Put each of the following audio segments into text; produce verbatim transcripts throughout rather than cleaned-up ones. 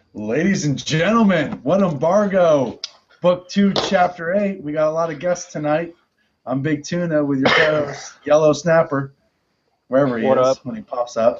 Ladies and gentlemen, What Embargo, Book two, Chapter eight. We got a lot of guests tonight. I'm Big Tuna with your co-host, Yellow Snapper, wherever he What is up? when he pops up.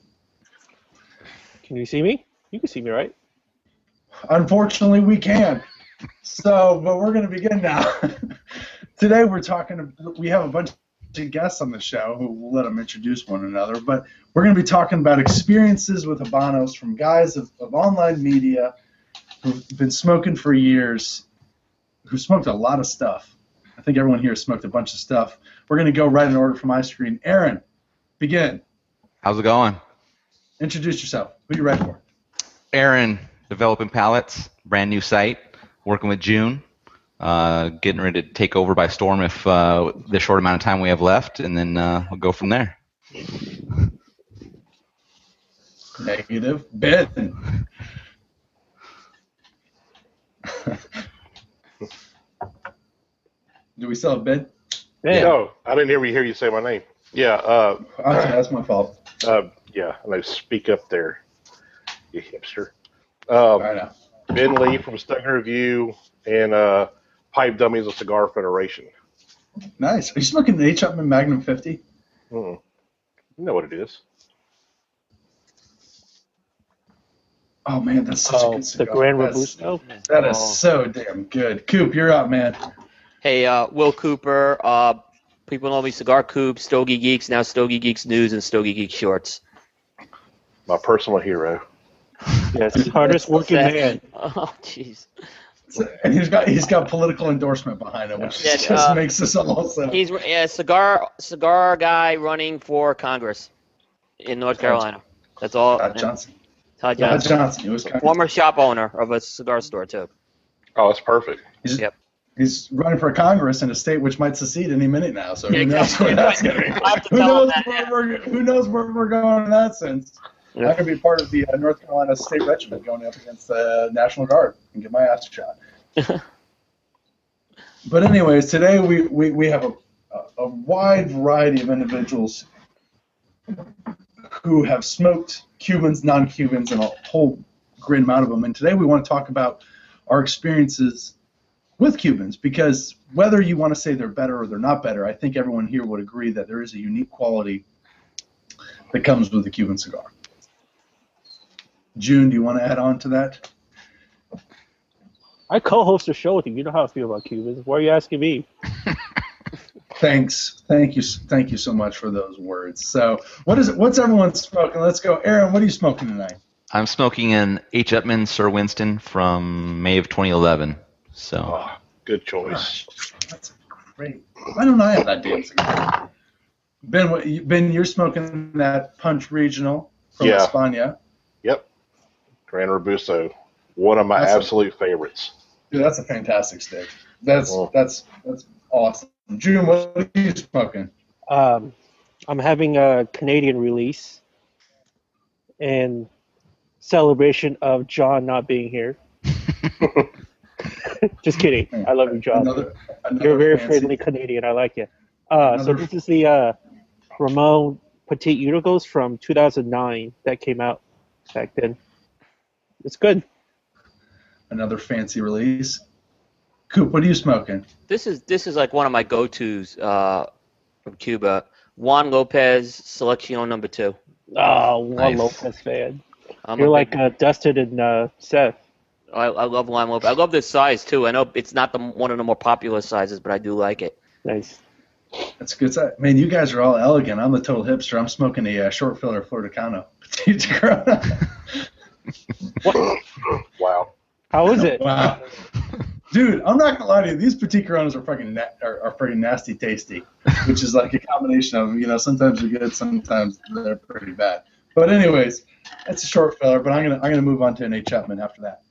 Can you see me? You can see me, right? Unfortunately, we can. So, but we're going to begin now. Today we're talking, we have a bunch of guests on the show who will let them introduce one another, but we're going to be talking about experiences with Habanos from guys of, of online media who've been smoking for years, who smoked a lot of stuff. I think everyone here smoked a bunch of stuff. We're going to go right in order from my screen. Aaron, begin. How's it going? Introduce yourself. Who are you writing for? Aaron, developing pallets, brand new site, working with June, uh, getting ready to take over by storm if uh, the short amount of time we have left, and then uh, we'll go from there. Negative. Ben. Do we still have Ben? Yeah. No, I didn't hear you hear you say my name. Yeah, uh, I'm sorry, that's my fault. uh, yeah, I know. Speak up there, you hipster. Um, I know. Ben Lee from Stugging Review and uh, Pipe Dummies of Cigar Federation. Nice. Are you smoking an H. Upmann Magnum fifty? Mm. You know what it is. Oh, man, that's such a Oh, good the cigar. Grand That's- Robusto. That is Oh. so damn good. Coop, you're up, man. Hey, uh, Will Cooper. Uh, people know me, Cigar Coop, Stogie Geeks, now Stogie Geeks News, and Stogie Geek Shorts. My personal hero. Yes, hardest working man. Oh, jeez. And he's got he's got political endorsement behind him, which Yeah, just uh, makes this all so. He's a cigar cigar guy running for Congress in North Carolina. That's all. Todd Johnson. Todd Todd Johnson. Johnson. He was kind of, Former shop owner of a cigar store, too. Oh, that's perfect. he's, Yep. he's running for Congress in a state which might secede any minute now. So who Yeah, knows exactly. where that's going to I have to Who tell him knows that, where yeah. we're who knows where we're going in that sense. Yeah. I'm going to be part of the uh, North Carolina State Regiment going up against the National Guard and get my ass shot. But anyways, today we, we, we have a, a, a wide variety of individuals who have smoked Cubans, non-Cubans, and a whole great amount of them. And today we want to talk about our experiences with Cubans, because whether you want to say they're better or they're not better, I think everyone here would agree that there is a unique quality that comes with the Cuban cigar. June, do you want to add on to that? I co-host a show with you. You know how I feel about Cubans. Why are you asking me? Thanks. Thank you. Thank you so much for those words. So what is it? What's everyone smoking? Let's go. Aaron, what are you smoking tonight? I'm smoking an H. Upmann Sir Winston from May of twenty eleven. So Oh, good choice. Gosh, that's great. Why don't I have that damn cigar? Ben, what, you- Ben, you're smoking that Punch Regional from Yeah. España. Yep. Grand Robusto. One of my That's a- absolute favorites. Dude, that's a fantastic stick. That's Oh. that's that's awesome. June, what are you smoking? Um, I'm having a Canadian release in celebration of John not being here. Just kidding. I love you, John. Another, another You're a very fancy- friendly Canadian. I like you. Uh, so Another- this is the uh, Ramon Petit Unicos from two thousand nine that came out back then. It's good. Another fancy release. Coop, what are you smoking? This is this is like one of my go-tos uh, from Cuba. Juan Lopez Selección number two. Oh, Juan Nice. Lopez fan. I'm You're a like big- uh, Dustin and uh, Seth. I, I love Juan Lopez. I love this size too. I know it's not the one of the more popular sizes, but I do like it. Nice. That's a good side. Man, you guys are all elegant. I'm the total hipster. I'm smoking a uh, short filler Florida Cano. Petite Corona. Wow. How is it? Wow. Dude, I'm not gonna lie to you. These Petite Coronas are fucking na- are, are pretty nasty tasty, which is like a combination of, you know, sometimes they're good, sometimes they're pretty bad. But anyways, that's a short filler. But I'm gonna I'm gonna move on to an H. Upmann after that.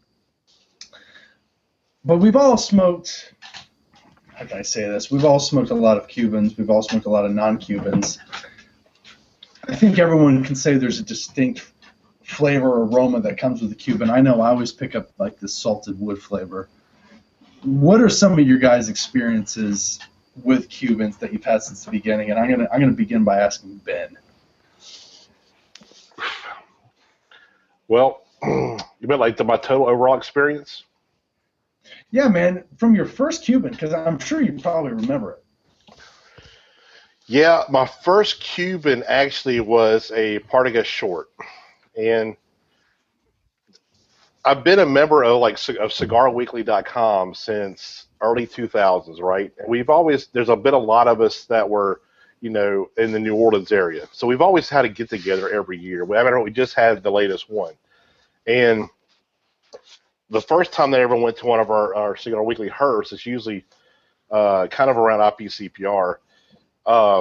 But we've all smoked. How can I say this? We've all smoked a lot of Cubans. We've all smoked a lot of non-Cubans. I think everyone can say there's a distinct flavor or aroma that comes with the Cuban. I know I always pick up like this salted wood flavor. What are some of your guys' experiences with Cubans that you've had since the beginning? And I'm gonna I'm gonna begin by asking Ben. Well, you meant like the, my total overall experience? Yeah, man, from your first Cuban, because I'm sure you probably remember it. Yeah, my first Cuban actually was a Partagas short, and I've been a member of like of cigar weekly dot com since early two thousands, right? And we've always there's a been a lot of us that were, you know, in the New Orleans area, so we've always had a get together every year. We, I mean, we just had the latest one, and the first time they ever went to one of our, our Cigar Weekly Herfs is usually uh, kind of around I P C P R. Uh,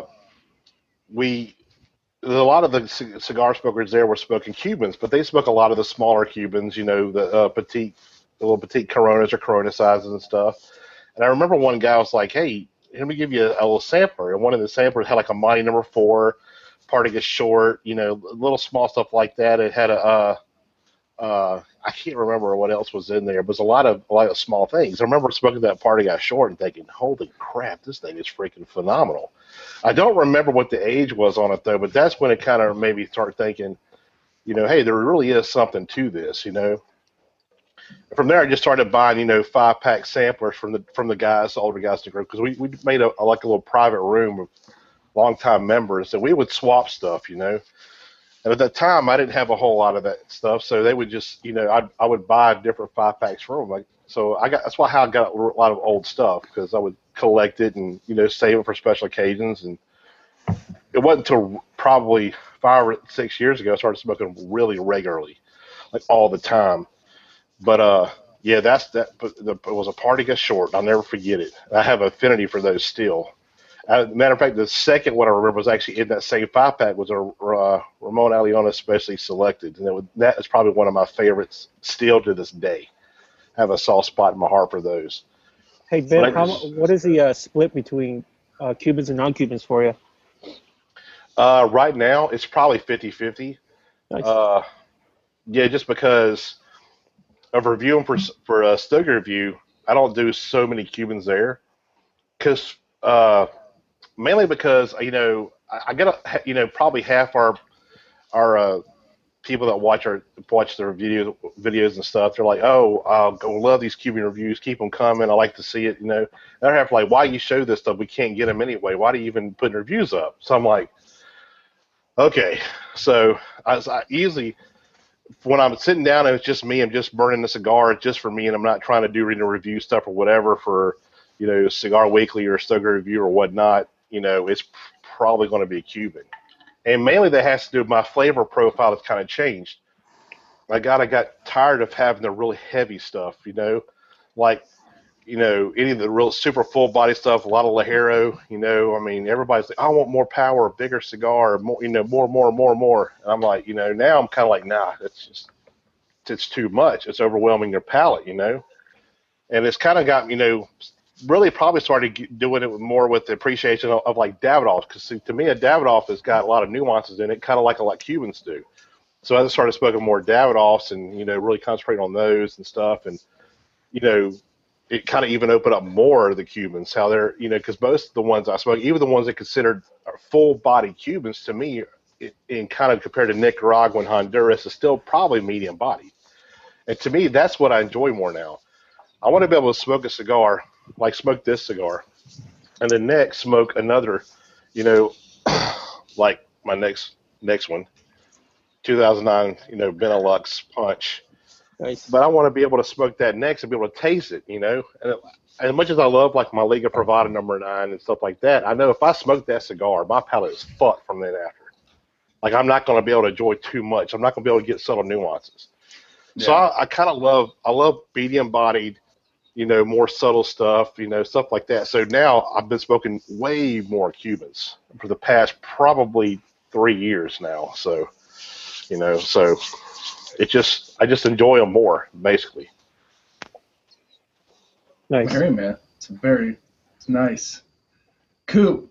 we a lot of the c- cigar smokers there were smoking Cubans, but they smoke a lot of the smaller Cubans, you know, the uh, petite, the little petite Coronas or Corona sizes and stuff. And I remember one guy was like, "Hey, let me give you a, a little sampler." And one of the samplers had like a Mighty Number Four, Partagas short, you know, little small stuff like that. It had a, uh, uh, I can't remember what else was in there. It was a lot of a lot of small things. I remember smoking that Partagas short and thinking, "Holy crap, this thing is freaking phenomenal." I don't remember what the age was on it though, but that's when it kind of made me start thinking, you know, hey, there really is something to this, you know. From there, I just started buying, you know, five pack samplers from the from the guys, the older guys in the group, because we we made a, a like a little private room of longtime members, and we would swap stuff, you know. And at that time, I didn't have a whole lot of that stuff, so they would just, you know, I I would buy different five packs from them. Like, so I got that's why how I got a lot of old stuff, because I would collect it and, you know, save it for special occasions. And it wasn't until probably five or six years ago I started smoking really regularly, like all the time. But uh, yeah, that's that. But the, it was a Partagas short. I'll never forget it. I have affinity for those still. As a matter of fact, the second one I remember was actually in that same five pack was a uh, Ramon Alliona Specially Selected, and it was, that is probably one of my favorites still to this day. I have a soft spot in my heart for those. Hey Ben, But I how, just- what is the uh, split between uh, Cubans and non-Cubans for you? Uh, right now, it's probably fifty-fifty. Nice. Uh, yeah, just because of reviewing for for a Stogie review, I don't do so many Cubans there, because uh, mainly because you know I, I get a, you know probably half our our uh, people that watch our watch the videos videos and stuff. They're like, oh, I love these Cuban reviews. Keep them coming. I like to see it. You know, they're half like, why you show this stuff? We can't get them anyway. Why do you even put reviews up? So I'm like, okay. So I, I usually when I'm sitting down and it's just me, I'm just burning a cigar. It's just for me, and I'm not trying to do reading review stuff or whatever for, you know, Cigar Weekly or Stogie Review or whatnot. You know, it's probably going to be a Cuban. And mainly that has to do with my flavor profile that's kind of changed. I got I got tired of having the really heavy stuff, you know, like, you know, any of the real super full body stuff, a lot of Lajero, you know. I mean, everybody's like, I want more power, a bigger cigar, more, you know, more, more, more, more. And I'm like, you know, now I'm kind of like, nah, it's just, it's too much. It's overwhelming your palate, you know. And it's kind of got, you know, really probably started doing it more with the appreciation of, of like Davidoffs, because to me a Davidoff has got a lot of nuances in it, kind of like a lot Cubans do. So I started smoking more Davidoffs and, you know, really concentrating on those and stuff. And, you know, it kind of even opened up more of the Cubans, how they're, you know, because most of the ones I smoke, even the ones that considered full body Cubans, to me, it, in kind of compared to Nicaragua and Honduras, is still probably medium body. And to me, that's what I enjoy more now. I want to be able to smoke a cigar, like smoke this cigar, and then next smoke another, you know, like my next next one, two thousand nine, you know, Benelux Punch. Nice. But I want to be able to smoke that next and be able to taste it, you know. And it, as much as I love like my Liga Privada number nine and stuff like that, I know if I smoke that cigar, my palate is fucked from then after. Like, I'm not going to be able to enjoy too much. I'm not going to be able to get subtle nuances. Yeah. So I, I kind of love, I love medium bodied, you know, more subtle stuff, you know, stuff like that. So now I've been smoking way more Cubans for the past probably three years now. So, you know, so it just, I just enjoy them more, basically. Nice. Very, man. It's very, it's nice. Coop.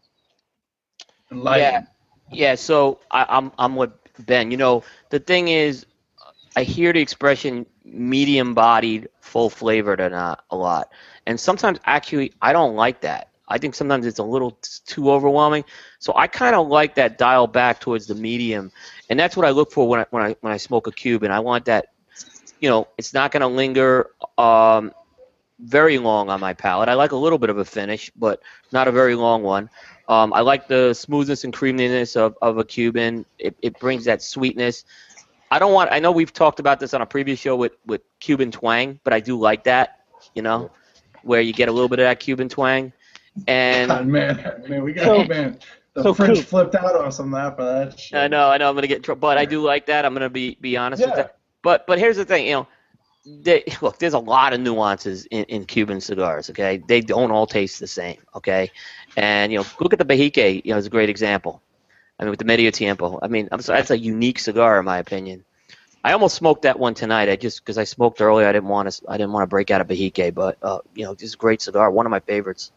Yeah, yeah. So I, I'm, I'm with Ben. You know, the thing is, I hear the expression medium-bodied, full-flavored a, a lot, and sometimes actually I don't like that. I think sometimes it's a little t- too overwhelming. So I kind of like that dial back towards the medium, and that's what I look for when I when I when I smoke a Cuban. I want that, you know, it's not going to linger um, very long on my palate. I like a little bit of a finish, but not a very long one. Um, I like the smoothness and creaminess of, of a Cuban. It, it brings that sweetness. I don't want. I know we've talked about this on a previous show with, with Cuban twang, but I do like that. You know, where you get a little bit of that Cuban twang. And God, man, man, we got So- man. The so French Coop. flipped out on us on that for that shit. I know, I know, I'm gonna get in trouble, but I do like that. I'm gonna be be honest with Yeah. that. But but here's the thing, you know, they, look, there's a lot of nuances in, in Cuban cigars. Okay, they don't all taste the same. Okay, and you know, look at the Bahique. You know, it's a great example. I mean, with the Medio Tiempo. I mean, I'm sorry, that's a unique cigar in my opinion. I almost smoked that one tonight. I just because I smoked earlier, I didn't want to. I didn't want to break out a Bahique, but uh, you know, this is a great cigar. One of my favorites.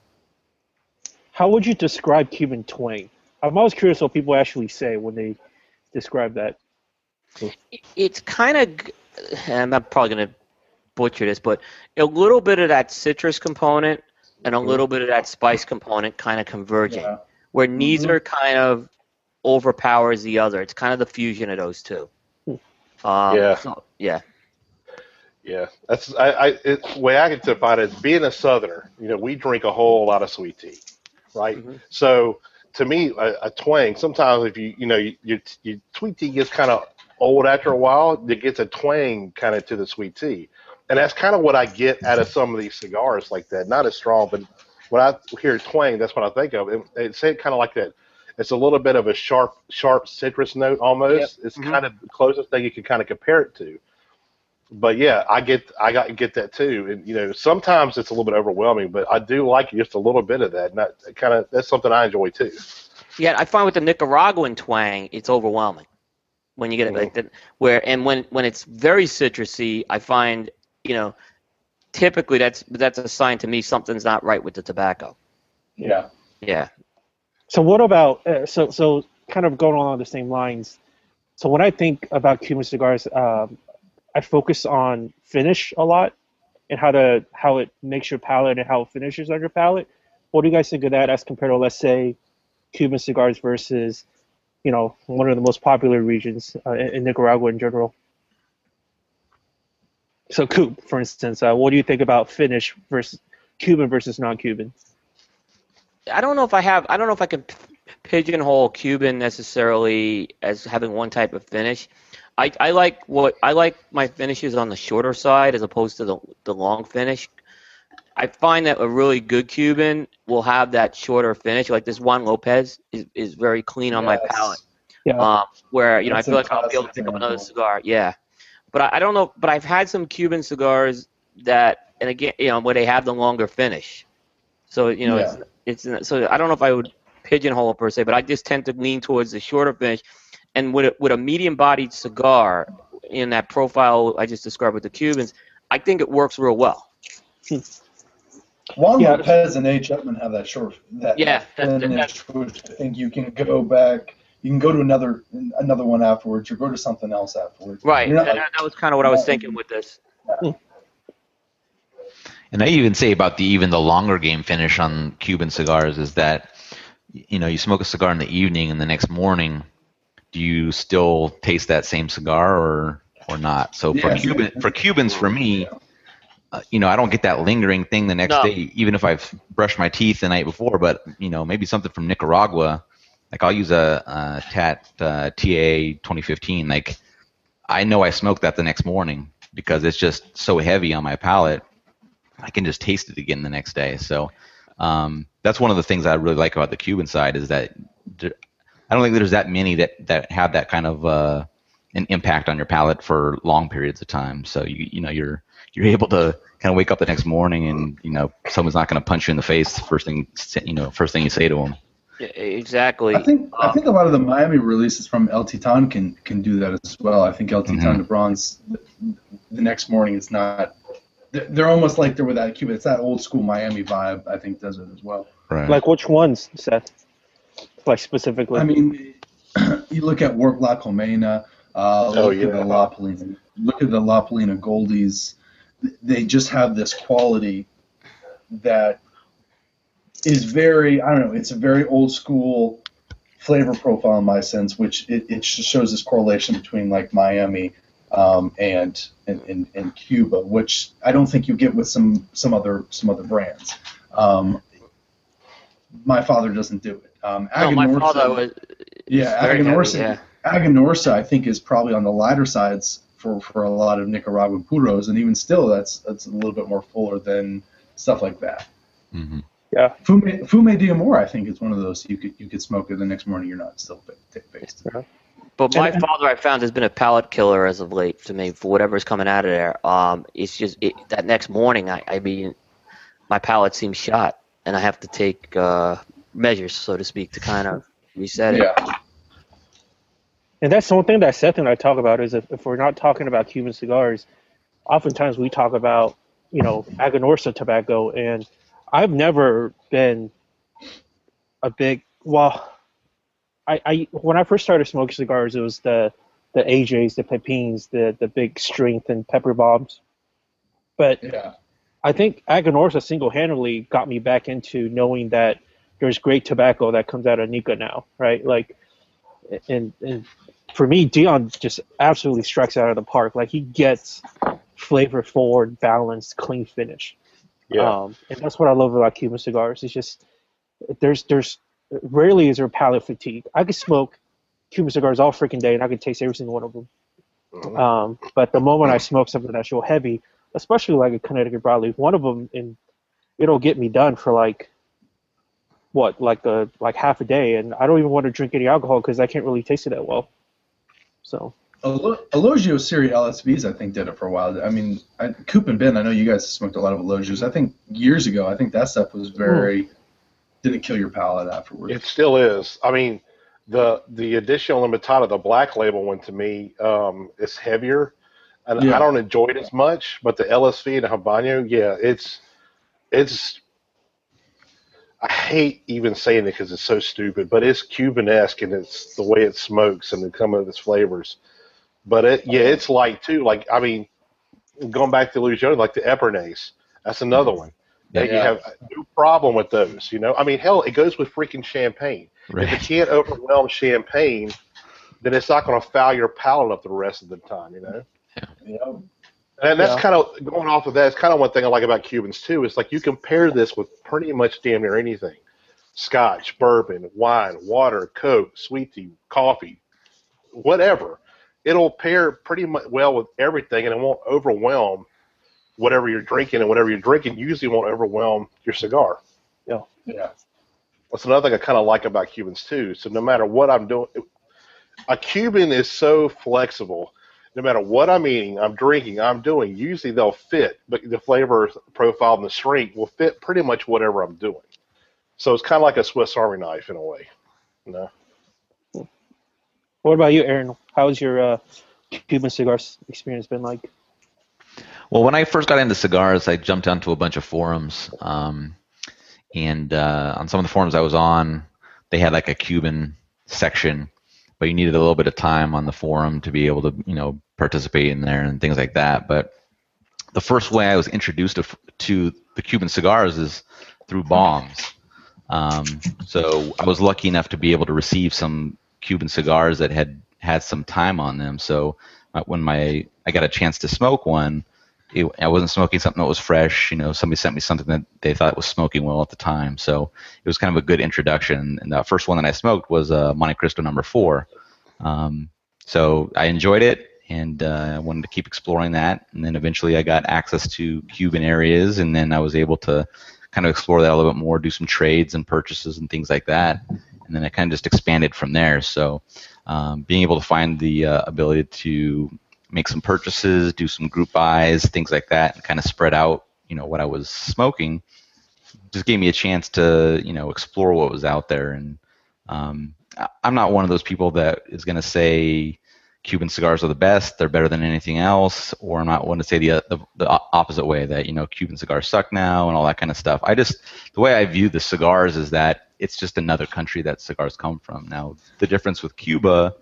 How would you describe Cuban twang? I'm always curious what people actually say when they describe that. It's kind of, and I'm probably going to butcher this, but a little bit of that citrus component and a little bit of that spice component kind of converging, Yeah. where neither kind of overpowers the other. It's kind of the fusion of those two. Um, Yeah. so- yeah. Yeah, that's I. I it, the way I can define it, being a Southerner, you know, we drink a whole lot of sweet tea, right? Mhm. So to me, a, a twang. Sometimes if you you know you, your your sweet tea gets kind of old after a while, it gets a twang kind of to the sweet tea, and that's kind of what I get out of some of these cigars like that. Not as strong, but when I hear twang, that's what I think of. It, it's kind of like that. It's a little bit of a sharp, sharp citrus note almost. It's Mhm. kind of the closest thing you can kind of compare it to. But yeah, I get I got get that too, and you know sometimes it's a little bit overwhelming, but I do like just a little bit of that. And that kind of that's something I enjoy too. Yeah, I find with the Nicaraguan twang, it's overwhelming when you get it Mhm. like that. Where and when when it's very citrusy, I find you know typically that's that's a sign to me something's not right with the tobacco. Yeah. Yeah. So what about uh, so so kind of going along the same lines? So when I think about Cuban cigars, um, I focus on finish a lot and how to how it makes your palate and how it finishes on your palate. What do you guys think of that as compared to, let's say, Cuban cigars versus, you know, one of the most popular regions uh, in, in Nicaragua in general? So, Coop, for instance, uh, what do you think about finish versus Cuban versus non-Cuban? I don't know if I have. I don't know if I can p- pigeonhole Cuban necessarily as having one type of finish. I, I like what I like my finishes on the shorter side as opposed to the the long finish. I find that a really good Cuban will have that shorter finish. Like this Juan Lopez is, is very clean on my Yes. palate. Yeah. Um, where you know That's I feel a like I'll be able to classic pick up another example. cigar. Yeah, but I, I don't know. But I've had some Cuban cigars that, and again, you know, where they have the longer finish. So you know, Yeah. it's it's so I don't know if I would pigeonhole it per se, but I just tend to lean towards the shorter finish. And with a, with a medium-bodied cigar in that profile I just described with the Cubans, I think it works real well. Juan Yeah. Lopez and H. Upman have that short that Yeah, that that- finish, which I think you can go back. You can go to another another one afterwards, or go to something else afterwards. Right, You're and not that, like- that was kind of what I was thinking with this. And I even say about the even the longer game finish on Cuban cigars is that, you know, you smoke a cigar in the evening and the next morning, do you still taste that same cigar or or not? So for Yeah. Cuban for Cubans, for me, uh, you know, I don't get that lingering thing the next No. day, even if I've brushed my teeth the night before. But you know, maybe something from Nicaragua, like I'll use a, a Tat uh, T A twenty fifteen. Like I know I smoked that the next morning because it's just so heavy on my palate. I can just taste it again the next day. So um, that's one of the things I really like about the Cuban side is that there, I don't think there's that many that, that have that kind of uh, an impact on your palate for long periods of time. So you you know you're you're able to kind of wake up the next morning and you know someone's not going to punch you in the face first thing you know first thing you say to them. Yeah, exactly. I think I Uh, think a lot of the Miami releases from El Titan can can do that as well. I think El Titan Mhm. de Bronze the, the next morning is not. They're, they're almost like they're without Cuba. It's that old school Miami vibe. I think does it as well. Right. Like which ones, Seth? Like specifically? I mean, you look at Warp La Colmena. Uh, Oh, look yeah. at the La Polina. Look at the La Polina Goldies. They just have this quality that is very, I don't know, it's a very old school flavor profile in my sense, which it, it just shows this correlation between like Miami um, and, and, and and Cuba, which I don't think you get with some some other some other brands. Um, my father doesn't do it. Um, No, my Aganorsa- father was. yeah, very heavy, Aganorsa, yeah. Aganorsa, I think, is probably on the lighter sides for, for a lot of Nicaraguan puros, and even still, that's that's a little bit more fuller than stuff like that. Mm-hmm. Yeah. Fume, Fume de Amor, I think, is one of those you could you could smoke it the next morning. You're not still based. But my And- father, I found, has been a palate killer as of late to me for whatever's coming out of there. Um, it's just it, that next morning, I, I mean, my palate seems shot, and I have to take uh, measures, so to speak, to kind of reset it. Yeah. And that's the one thing that Seth and I talk about is if, if we're not talking about Cuban cigars, oftentimes we talk about, you know, Aganorsa tobacco. And I've never been a big, well, I, I when I first started smoking cigars, it was the the A Js, the Pepines, the, the big strength and pepper bombs. But Yeah. I think Aganorsa single-handedly got me back into knowing that there's great tobacco that comes out of Nica now, right? Like, and, and for me, Dion just absolutely strikes out of the park. Like, he gets flavor-forward, balanced, clean finish. Yeah. Um, and that's what I love about Cuban cigars. It's just there's there's rarely is there palate fatigue. I could smoke Cuban cigars all freaking day, and I could taste every single one of them. Mhm. Um, but the moment I smoke something that's real heavy, especially like a Connecticut broadleaf, one of them, and it'll get me done for like what, like a like half a day, and I don't even want to drink any alcohol because I can't really taste it that well. So Elo- Elogio Series L S Vs, I think, did it for a while. I mean, I, Coop and Ben, I know you guys smoked a lot of Elogios. I think years ago, I think that stuff was very, didn't kill your palate afterwards. It still is. I mean, the the additional limitada, the black label one, to me, um, is heavier, and Yeah. I don't enjoy it as much. But the L S V and the Habano, yeah, it's it's. I hate even saying it because it's so stupid, but it's Cuban-esque and it's the way it smokes and the some of its flavors. But it, yeah, it's light too. Like I mean, going back to Louisiana, like the Epernay's, that's another one. That you Yeah. have no problem with those, you know. I mean, hell, it goes with freaking champagne. If Right. it can't overwhelm champagne, then it's not going to foul your palate up the rest of the time, you know. Yeah. And that's Yeah. kind of going off of that. It's kind of one thing I like about Cubans too. It's like you compare this with pretty much damn near anything: Scotch, bourbon, wine, water, Coke, sweet tea, coffee, whatever. It'll pair pretty much well with everything, and it won't overwhelm whatever you're drinking. And whatever you're drinking usually won't overwhelm your cigar. Yeah. That's another thing I kind of like about Cubans too. So no matter what I'm doing, a Cuban is so flexible. No matter what I'm eating, I'm drinking, I'm doing, usually they'll fit. But the flavor profile and the strength will fit pretty much whatever I'm doing. So it's kind of like a Swiss Army knife in a way. You know? what about you, Aaron? How's your uh, Cuban cigars experience been like? Well, when I first got into cigars, I jumped onto a bunch of forums, um, and uh, on some of the forums I was on, they had like a Cuban section, but you needed a little bit of time on the forum to be able to, you know, participate in there and things like that. But the first way I was introduced to, to the Cuban cigars is through bongs. Um, so I was lucky enough to be able to receive some Cuban cigars that had had some time on them. So uh, when my I got a chance to smoke one, it, I wasn't smoking something that was fresh. You know, somebody sent me something that they thought was smoking well at the time. So it was kind of a good introduction. And the first one that I smoked was uh, Monte Cristo number four. Um, so I enjoyed it, and uh, I wanted to keep exploring that. And then eventually I got access to Cuban areas, and then I was able to kind of explore that a little bit more, do some trades and purchases and things like that. And then I kind of just expanded from there. So um, being able to find the uh, ability to make some purchases, do some group buys, things like that, and kind of spread out, you know, what I was smoking, just gave me a chance to, you know, explore what was out there. And um, I'm not one of those people that is going to say Cuban cigars are the best, they're better than anything else, or I'm not one to say the, the the opposite way, that, you know, Cuban cigars suck now and all that kind of stuff. I just, the way I view the cigars is that it's just another country that cigars come from. Now, the difference with Cuba,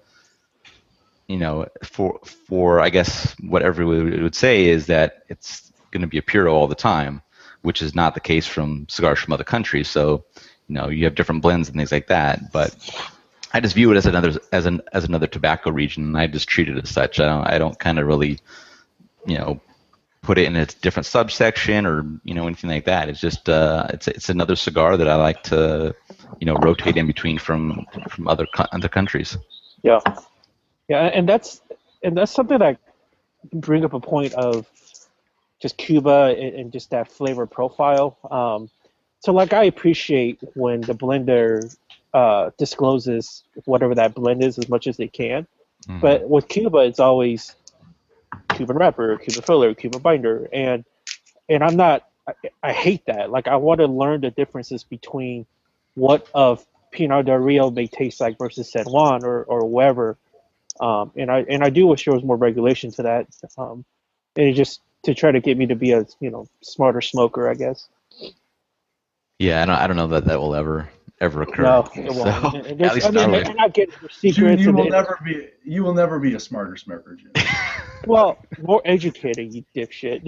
you know, for for I guess what everyone would say is that it's going to be a puro all the time. which is not the case from cigars from other countries. So, you know, you have different blends and things like that. But I just view it as another as an as another tobacco region, and I just treat it as such. I don't I don't kind of really, you know, put it in a different subsection or you know anything like that. It's just uh, it's it's another cigar that I like to you know rotate in between from from other other countries. Yeah, yeah, and that's and that's something that can bring up a point of just Cuba and, and just that flavor profile. Um, so like I appreciate when the blender uh, discloses whatever that blend is as much as they can, mm-hmm. but with Cuba it's always Cuban wrapper, Cuban filler, Cuban binder, and and I'm not. I, I hate that. Like I want to learn the differences between what of Pinar del Rio may taste like versus San Juan or or wherever. Um, and I and I do wish there was more regulation to that. Um, and it just to try to get me to be a you know smarter smoker, I guess. Yeah, I don't. I don't know that that will ever ever occur. No, it won't. So, and at least I mean, they're not getting their secrets. You, you will and, never be. You will never be a smarter smoker, Jim. Well, more educating, you dipshit.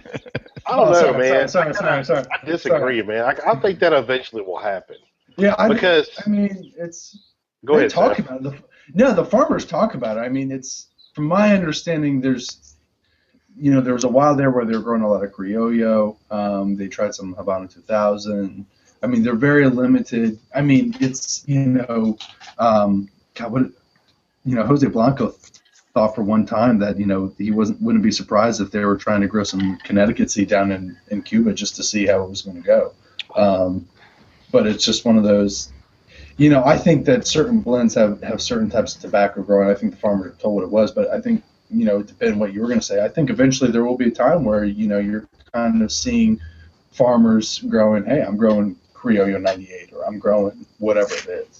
I don't oh, know, sorry, man. Sorry, sorry, sorry, sorry. I disagree, sorry. man. I, I think that eventually will happen. Yeah, I because I mean, it's. Go they ahead. Talk Seth. about it. The, no, the farmers talk about it. I mean, it's from my understanding. There's, you know, there was a while there where they were growing a lot of Criollo. Um, they tried some Habano two thousand. I mean, they're very limited. I mean, it's you know, um, God, what, you know, Jose Blanco thought for one time that you know he wasn't wouldn't be surprised if they were trying to grow some Connecticut seed down in, in Cuba just to see how it was going to go. Um, but it's just one of those. You know, I think that certain blends have, have certain types of tobacco growing. I think the farmer told what it was, but I think, you know, depending on what you were going to say, I think eventually there will be a time where, you know, you're kind of seeing farmers growing, hey, I'm growing Criollo ninety-eight or I'm growing whatever it is.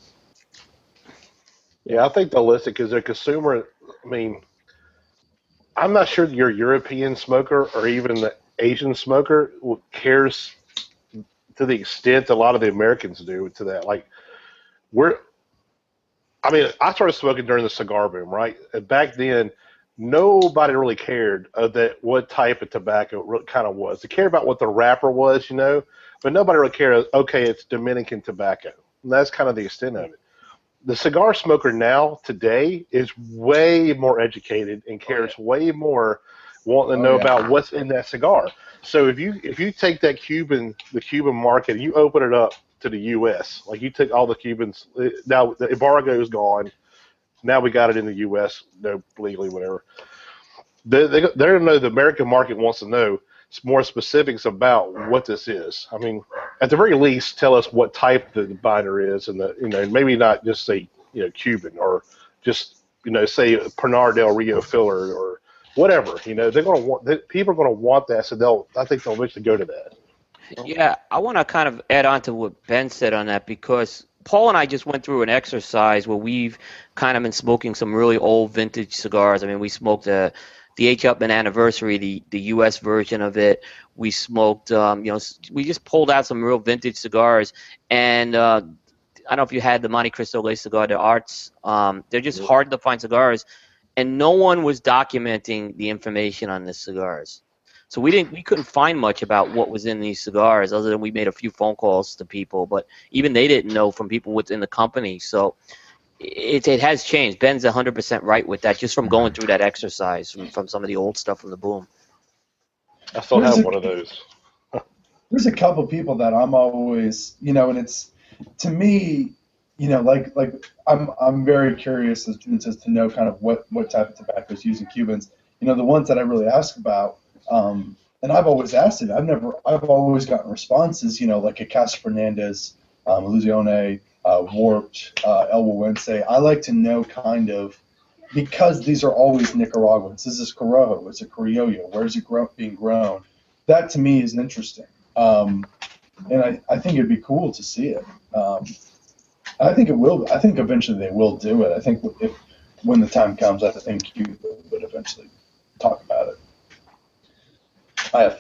Yeah, I think they'll listen because the consumer, I mean, I'm not sure your European smoker or even the Asian smoker cares to the extent a lot of the Americans do to that. Like, We're, I mean, I started smoking during the cigar boom, right? And back then, nobody really cared uh, that what type of tobacco it kind of was. They cared about what the wrapper was, you know, but nobody really cared. Okay, it's Dominican tobacco. And that's kind of the extent of it. The cigar smoker now, today, is way more educated and cares oh, yeah. way more wanting to know oh, yeah. about what's in that cigar. So if you if you take that Cuban, the Cuban market, and you open it up to the U S, like you take all the Cubans, now the embargo is gone. Now we got it in the U S, no legally, whatever. They, they, they're going to know the American market wants to know more specifics about what this is. I mean, at the very least, tell us what type the binder is, and the you know maybe not just say you know Cuban or just you know say Pinar del Rio filler or whatever. You know they're going to want they, people are going to want that, so they'll I think they'll eventually go to that. Yeah, I want to kind of add on to what Ben said on that because Paul and I just went through an exercise where we've kind of been smoking some really old vintage cigars. I mean, we smoked the the H. Upmann Anniversary, the, the U S version of it. We smoked, um, you know, we just pulled out some real vintage cigars. And uh, I don't know if you had the Monte Cristo Le Cigar, the Arts. Um, they're just hard to find cigars. And no one was documenting the information on the cigars. So we didn't, we couldn't find much about what was in these cigars, other than we made a few phone calls to people. But even they didn't know from people within the company. So it it has changed. Ben's one hundred percent right with that, just from going through that exercise from, from some of the old stuff from the boom. I still There's have a, one of those. There's a couple people that I'm always, you know, and it's to me, you know, like like I'm I'm very curious as, as to know kind of what what type of tobacco is used in Cubans. You know, the ones that I really ask about. Um, and I've always asked it. I've never. I've always gotten responses. You know, like a Casa Fernandez, um, Illusione, uh, Warped, uh, El Huense. I like to know kind of because these are always Nicaraguans. Is this Corojo? Is it Criollo? Where is it grow, being grown? That to me is interesting. Um, and I, I think it'd be cool to see it. Um, I think it will. I think eventually they will do it. I think if when the time comes, I think Cuba would eventually talk about it. I have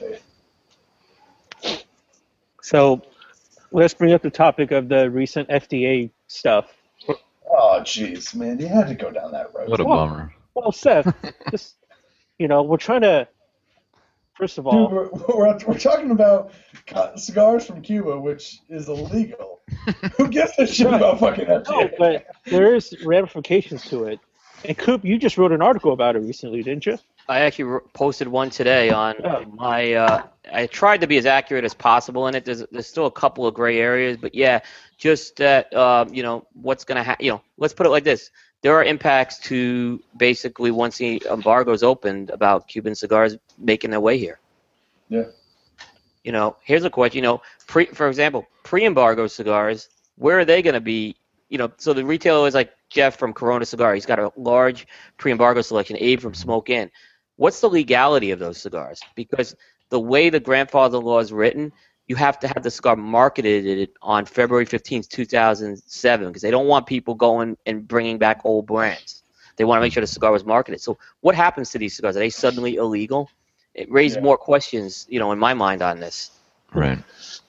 faith. So let's bring up the topic of the recent F D A stuff. Oh, jeez, man, you had to go down that road. What a well, bummer. Well, Seth, just you know, we're trying to First of Dude, all, we're, we're, we're talking about co- cigars from Cuba, which is illegal. Who gives a shit about fucking F D A? no, but there is ramifications to it. And Coop, you just wrote an article about it recently, didn't you? I actually wr- posted one today on Oh. my. Uh, I tried to be as accurate as possible in it. There's there's still a couple of gray areas, but yeah, just that uh, you know what's gonna happen. You know, let's put it like this: there are impacts to basically once the embargo is opened about Cuban cigars making their way here. Yeah. You know, here's a question. You know, pre for example, pre-embargo cigars, where are they going to be? You know, so the retailer is like Jeff from Corona Cigar. He's got a large pre-embargo selection. Abe from Smoke Inn. What's the legality of those cigars? Because the way the grandfather law is written, you have to have the cigar marketed on February fifteenth, two thousand seven, because they don't want people going and bringing back old brands. They want to make sure the cigar was marketed. So what happens to these cigars? Are they suddenly illegal? It raised Yeah. more questions, you know, in my mind on this. Right.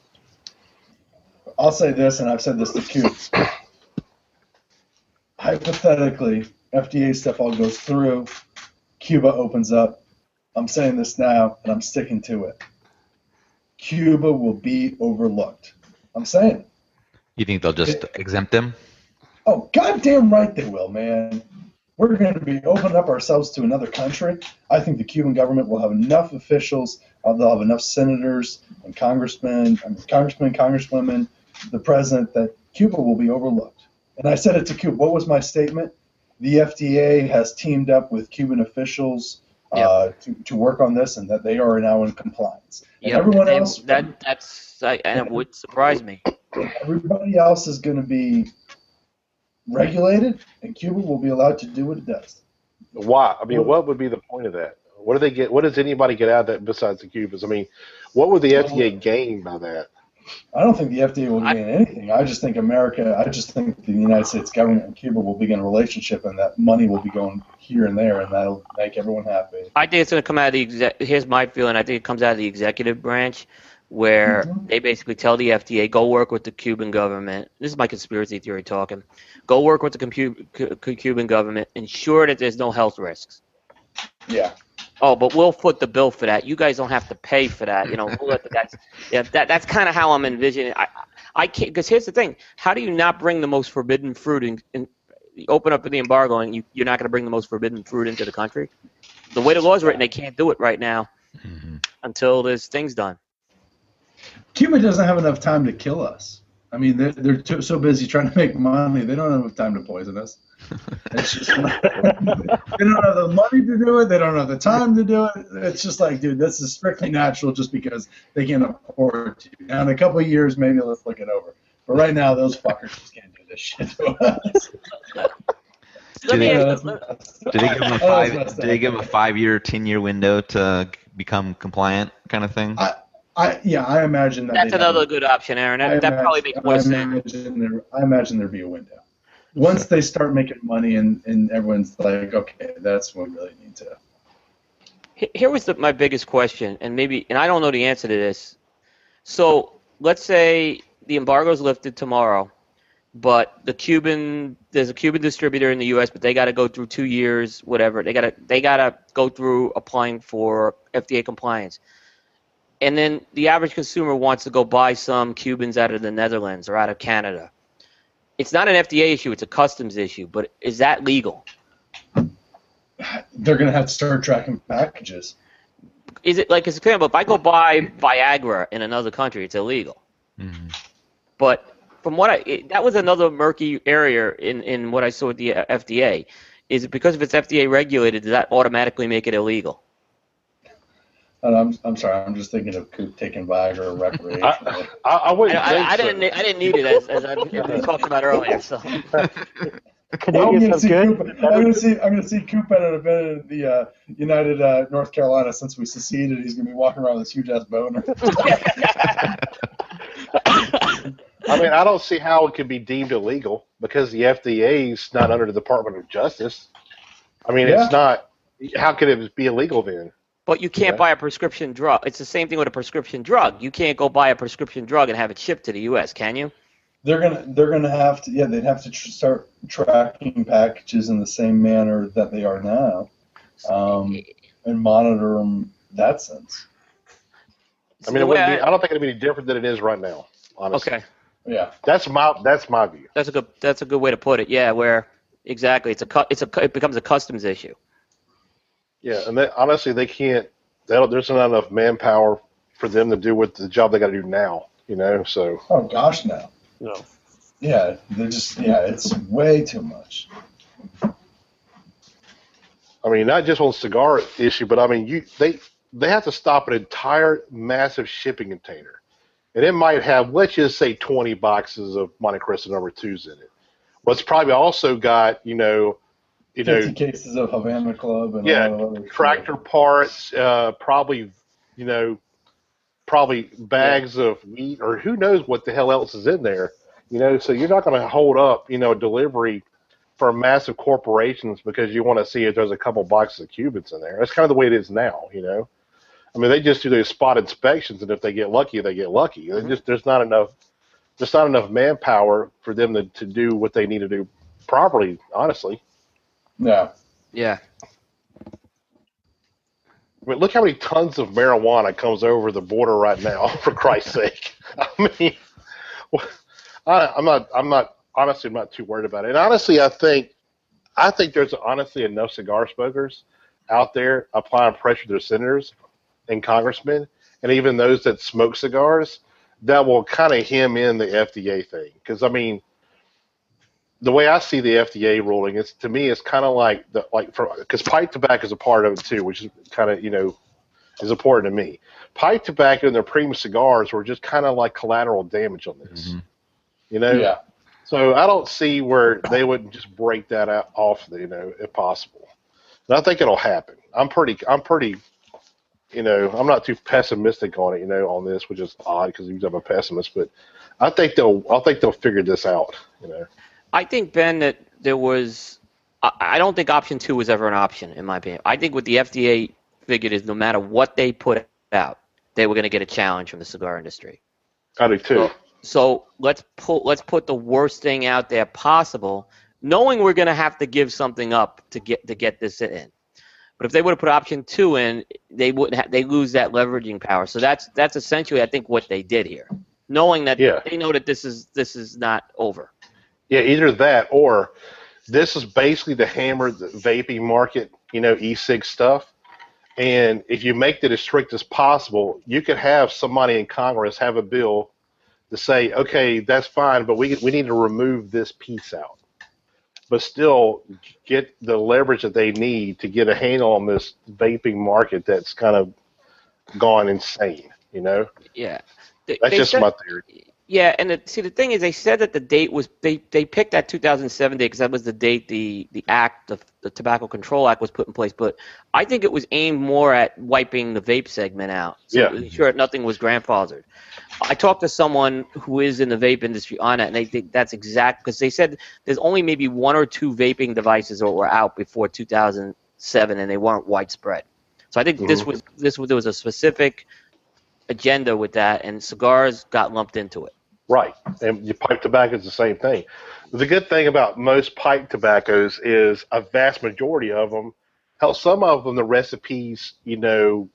I'll say this, and I've said this to Q. Hypothetically, F D A stuff all goes through, Cuba opens up. I'm saying this now, and I'm sticking to it. Cuba will be overlooked. I'm saying it. You think they'll just exempt them? Oh, goddamn right they will, man. We're going to be opening up ourselves to another country. I think the Cuban government will have enough officials, uh, they'll have enough senators and congressmen, I mean, congressmen, congresswomen, the president, that Cuba will be overlooked. And I said it to Cuba. What was my statement? The F D A has teamed up with Cuban officials uh, to, to work on this, and that they are now in compliance. And Yep, everyone they- else, that that's I, and it would surprise me. everybody else is going to be regulated, and Cuba will be allowed to do what it does. Why? I mean, what would be the point of that? What do they get? What does anybody get out of that besides the Cubans? I mean, what would the F D A gain by that? I don't think the F D A will I- gain anything. I just think America, I just think the United States government and Cuba will begin a relationship, and that money will be going here and there, and that'll make everyone happy. I think it's going to come out of the exec. Here's my feeling. I think it comes out of the executive branch, where Mhm. they basically tell the F D A, go work with the Cuban government. This is my conspiracy theory talking. Go work with the compu- cu- Cuban government. Ensure that there's no health risks. Yeah. Oh, but we'll foot the bill for that. You guys don't have to pay for that. You know, we'll let the guys. Yeah, that that's kind of how I'm envisioning. I I can't, because here's the thing: how do you not bring the most forbidden fruit in? in you open up the embargo, and you, you're not going to bring the most forbidden fruit into the country. The way the law is written, they can't do it right now Mm-hmm. until this thing's done. Cuba doesn't have enough time to kill us. I mean, they're, they're too, so busy trying to make money, they don't have enough time to poison us. It's just, they don't have the money to do it. They don't have the time to do it. It's just like, dude, this is strictly natural just because they can't afford to. Now, in a couple of years, maybe let's look it over. But right now, those fuckers just can't do this shit to us. Let me they- ask you- Did they give them a That was five? messed Did they up. give them a five-year, ten-year window to become compliant, kind of thing? I, I, yeah, I imagine that. That's they'd another have- good option, Aaron. I That, that probably imagine- makes more I sense. imagine there, I imagine there'd be a window. Once they start making money and, and everyone's like, okay, that's what we really need to. He- Here was the, my biggest question, and maybe, and I don't know the answer to this. So let's say the embargo's lifted tomorrow, but the Cuban, there's a Cuban distributor in the U S, but they got to go through two years, whatever. They got to, they got to go through applying for F D A compliance. And then the average consumer wants to go buy some Cubans out of the Netherlands or out of Canada. It's not an F D A issue; it's a customs issue. But is that legal? They're going to have to start tracking packages. Is it like, as example, if I go buy Viagra in another country, it's illegal. Mm-hmm. But from what I, it, that was another murky area in, in what I saw with the F D A. Is it because if it's F D A regulated, does that automatically make it illegal? And I'm, I'm sorry, I'm just thinking of Coop taking Viagra recreationally. I, I, I I, wouldn't I, think I so. didn't. I didn't need it as, as I we talked about earlier. So I'm Canadians gonna have see good. Coop. I'm gonna see. I'm gonna see Coop at an event in the uh, United uh, North Carolina since we seceded. He's gonna be walking around with this huge ass boner. I mean, I don't see how it could be deemed illegal because the F D A is not under the Department of Justice. I mean, Yeah. it's not. How could it be illegal then? but you can't Yeah. buy a prescription drug. It's the same thing with a prescription drug. You can't go buy a prescription drug and have it shipped to the U S, can you? They're gonna. They're gonna have to. Yeah, they'd have to tr- start tracking packages in the same manner that they are now, um, and monitor them that sense. I mean, it wouldn't be, I don't think it'd be any different than it is right now. Honestly. Okay, Yeah. That's my that's my view. that's a good that's a good way to put it. Yeah, where exactly it's a cu- it's a cu- it becomes a customs issue. Yeah, and they, honestly, they can't. They don't, there's not enough manpower for them to do what the job they got to do now. You know, so Oh gosh, no. No. Yeah, they're just yeah, it's way too much. I mean, not just on the cigar issue, but I mean, you they they have to stop an entire massive shipping container, and it might have, let's just say, twenty boxes of Monte Cristo number twos in it. Well, it's probably also got, you know, you Fifty know, cases of Havana Club and yeah, all that other tractor parts, uh, probably, you know, probably bags of wheat, or who knows what the hell else is in there. You know, so you're not going to hold up, you know, delivery for massive corporations because you want to see if there's a couple boxes of Cubans in there. That's kind of the way it is now, you know. I mean, they just do those spot inspections, and if they get lucky, they get lucky. Mm-hmm. Just there's not enough, there's not enough manpower for them to, to do what they need to do properly. Honestly. Yeah. Yeah. I mean, look how many tons of marijuana comes over the border right now. For Christ's sake, I mean, I, I'm not, I'm not. Honestly, I'm not too worried about it. And honestly, I think, I think there's honestly enough cigar smokers out there applying pressure to their senators and congressmen, and even those that smoke cigars, that will kind of hem in the F D A thing. Because I mean, the way I see the F D A ruling is, to me, it's kind of like the like for because pipe tobacco is a part of it too, which is kind of, you know, is important to me. Pipe tobacco and their premium cigars were just kind of like collateral damage on this, Mm-hmm. you know. Yeah. So I don't see where they wouldn't just break that out off, you know, if possible. And I think it'll happen. I'm pretty, I'm pretty, you know, I'm not too pessimistic on it, you know, on this, which is odd because I'm a pessimist. But I think they'll, I think they'll figure this out, you know. I think, Ben, that there was I, I don't think option two was ever an option, in my opinion. I think what the F D A figured is no matter what they put out, they were going to get a challenge from the cigar industry. I do too. So, So let's put let's put the worst thing out there possible, knowing we're going to have to give something up to get to get this in. But if they would have put option two in, they wouldn't have, they lose that leveraging power. So that's that's essentially, I think, what they did here, knowing that Yeah. they know that this is this is not over. Yeah, either that or this is basically to hammer the vaping market, you know, e-cig stuff. And if you make it as strict as possible, you could have somebody in Congress have a bill to say, okay, that's fine, but we we need to remove this piece out, but still get the leverage that they need to get a handle on this vaping market that's kind of gone insane. You know, Yeah, they, that's they just said, my theory. Yeah, and the, see, the thing is, they said that the date was they, they picked that two thousand seven date because that was the date the the act, the, the Tobacco Control Act was put in place. But I think it was aimed more at wiping the vape segment out, so Yeah. to ensure nothing was grandfathered. I talked to someone who is in the vape industry on that, and they think that's exact because they said there's only maybe one or two vaping devices that were out before two thousand seven, and they weren't widespread. So I think Mm-hmm. this was this was there was a specific agenda with that, and cigars got lumped into it. Right, and your pipe tobacco is the same thing. The good thing about most pipe tobaccos is a vast majority of them, hell, some of them, the recipes, you know,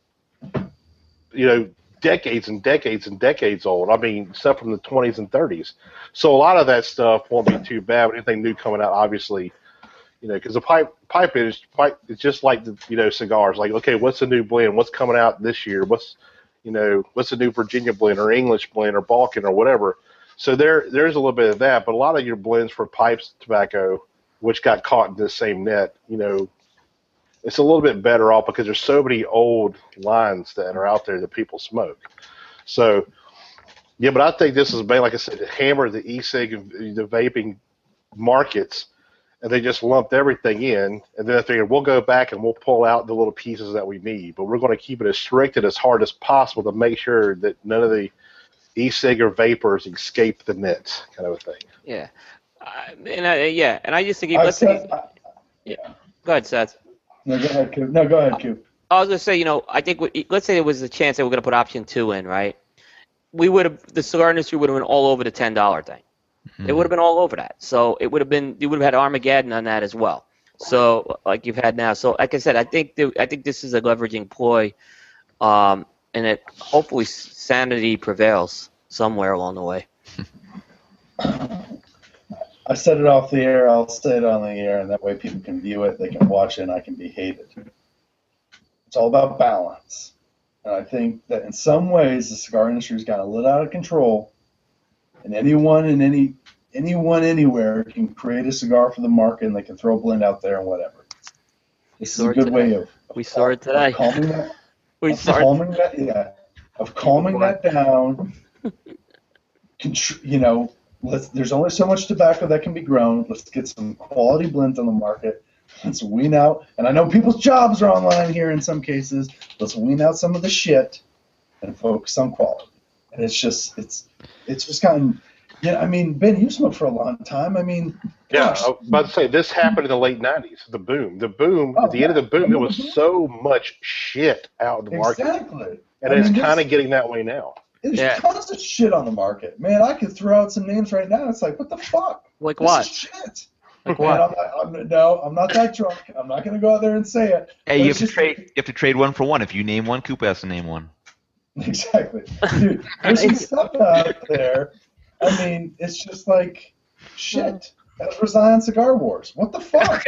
you know, decades and decades and decades old. I mean, stuff from the twenties and thirties. So a lot of that stuff won't be too bad. But anything new coming out, obviously, you know, because the pipe pipe is pipe. It's just like the, you know, cigars. Like, okay, what's the new blend? What's coming out this year? What's You know, what's the new Virginia blend or English blend or Balkan or whatever. So there, there's a little bit of that, but a lot of your blends for pipes tobacco, which got caught in this same net, you know, it's a little bit better off because there's so many old lines that are out there that people smoke. So, yeah, but I think this is, like I said, to hammer the e-cig and the vaping markets, and they just lumped everything in, and then I figured we'll go back and we'll pull out the little pieces that we need, but we're going to keep it as strict and as hard as possible to make sure that none of the e-cig or vapors escape the net, kind of a thing. Yeah, uh, and I, yeah, and I just think I let's say, said- I- yeah. Go ahead, Seth. No, go ahead, Coop. No, go ahead, Coop. I was gonna say, you know, I think what, let's say there was a chance that we're gonna put option two in, right? We would have the cigar industry would have been all over the ten dollar thing. Mm-hmm. It would have been all over that. So it would have been you would have had Armageddon on that as well. So like you've had now. So like I said, I think the, I think this is a leveraging ploy. Um, and it hopefully sanity prevails somewhere along the way. I said it off the air, I'll say it on the air, and that way people can view it, they can watch it, and I can be hated. It's all about balance. And I think that in some ways the cigar industry has gotten a little out of control, and anyone and any anyone anywhere can create a cigar for the market, and they can throw a blend out there and whatever. This is a good way of, of, we saw it today. Of calming that, we of saw calming that, yeah, of calming that down. Contr- you know, let's. There's only so much tobacco that can be grown. Let's get some quality blends on the market. Let's wean out, and I know people's jobs are online here in some cases. Let's wean out some of the shit and focus on quality. And it's just, it's, it's just gotten. Yeah, I mean, Ben, you smoked for a long time. I mean, yeah, gosh. I was about to say this happened in the late nineties. The boom, the boom. Oh, at the end of the boom, yeah. there was so much shit out in the market, Exactly. and I it's mean, kind this- of getting that way now. There's Yeah. tons of shit on the market, man. I could throw out some names right now. It's like, what the fuck? Like This what? is shit. Like Man, what? I'm not, I'm, no, I'm not that drunk. I'm not going to go out there and say it. Hey, But you it's have to just- trade. You have to trade one for one. If you name one, Koopa has to name one. Exactly. Dude, there's some stuff out there. I mean, it's just like, shit. Ezra Zion Cigar Wars. What the fuck?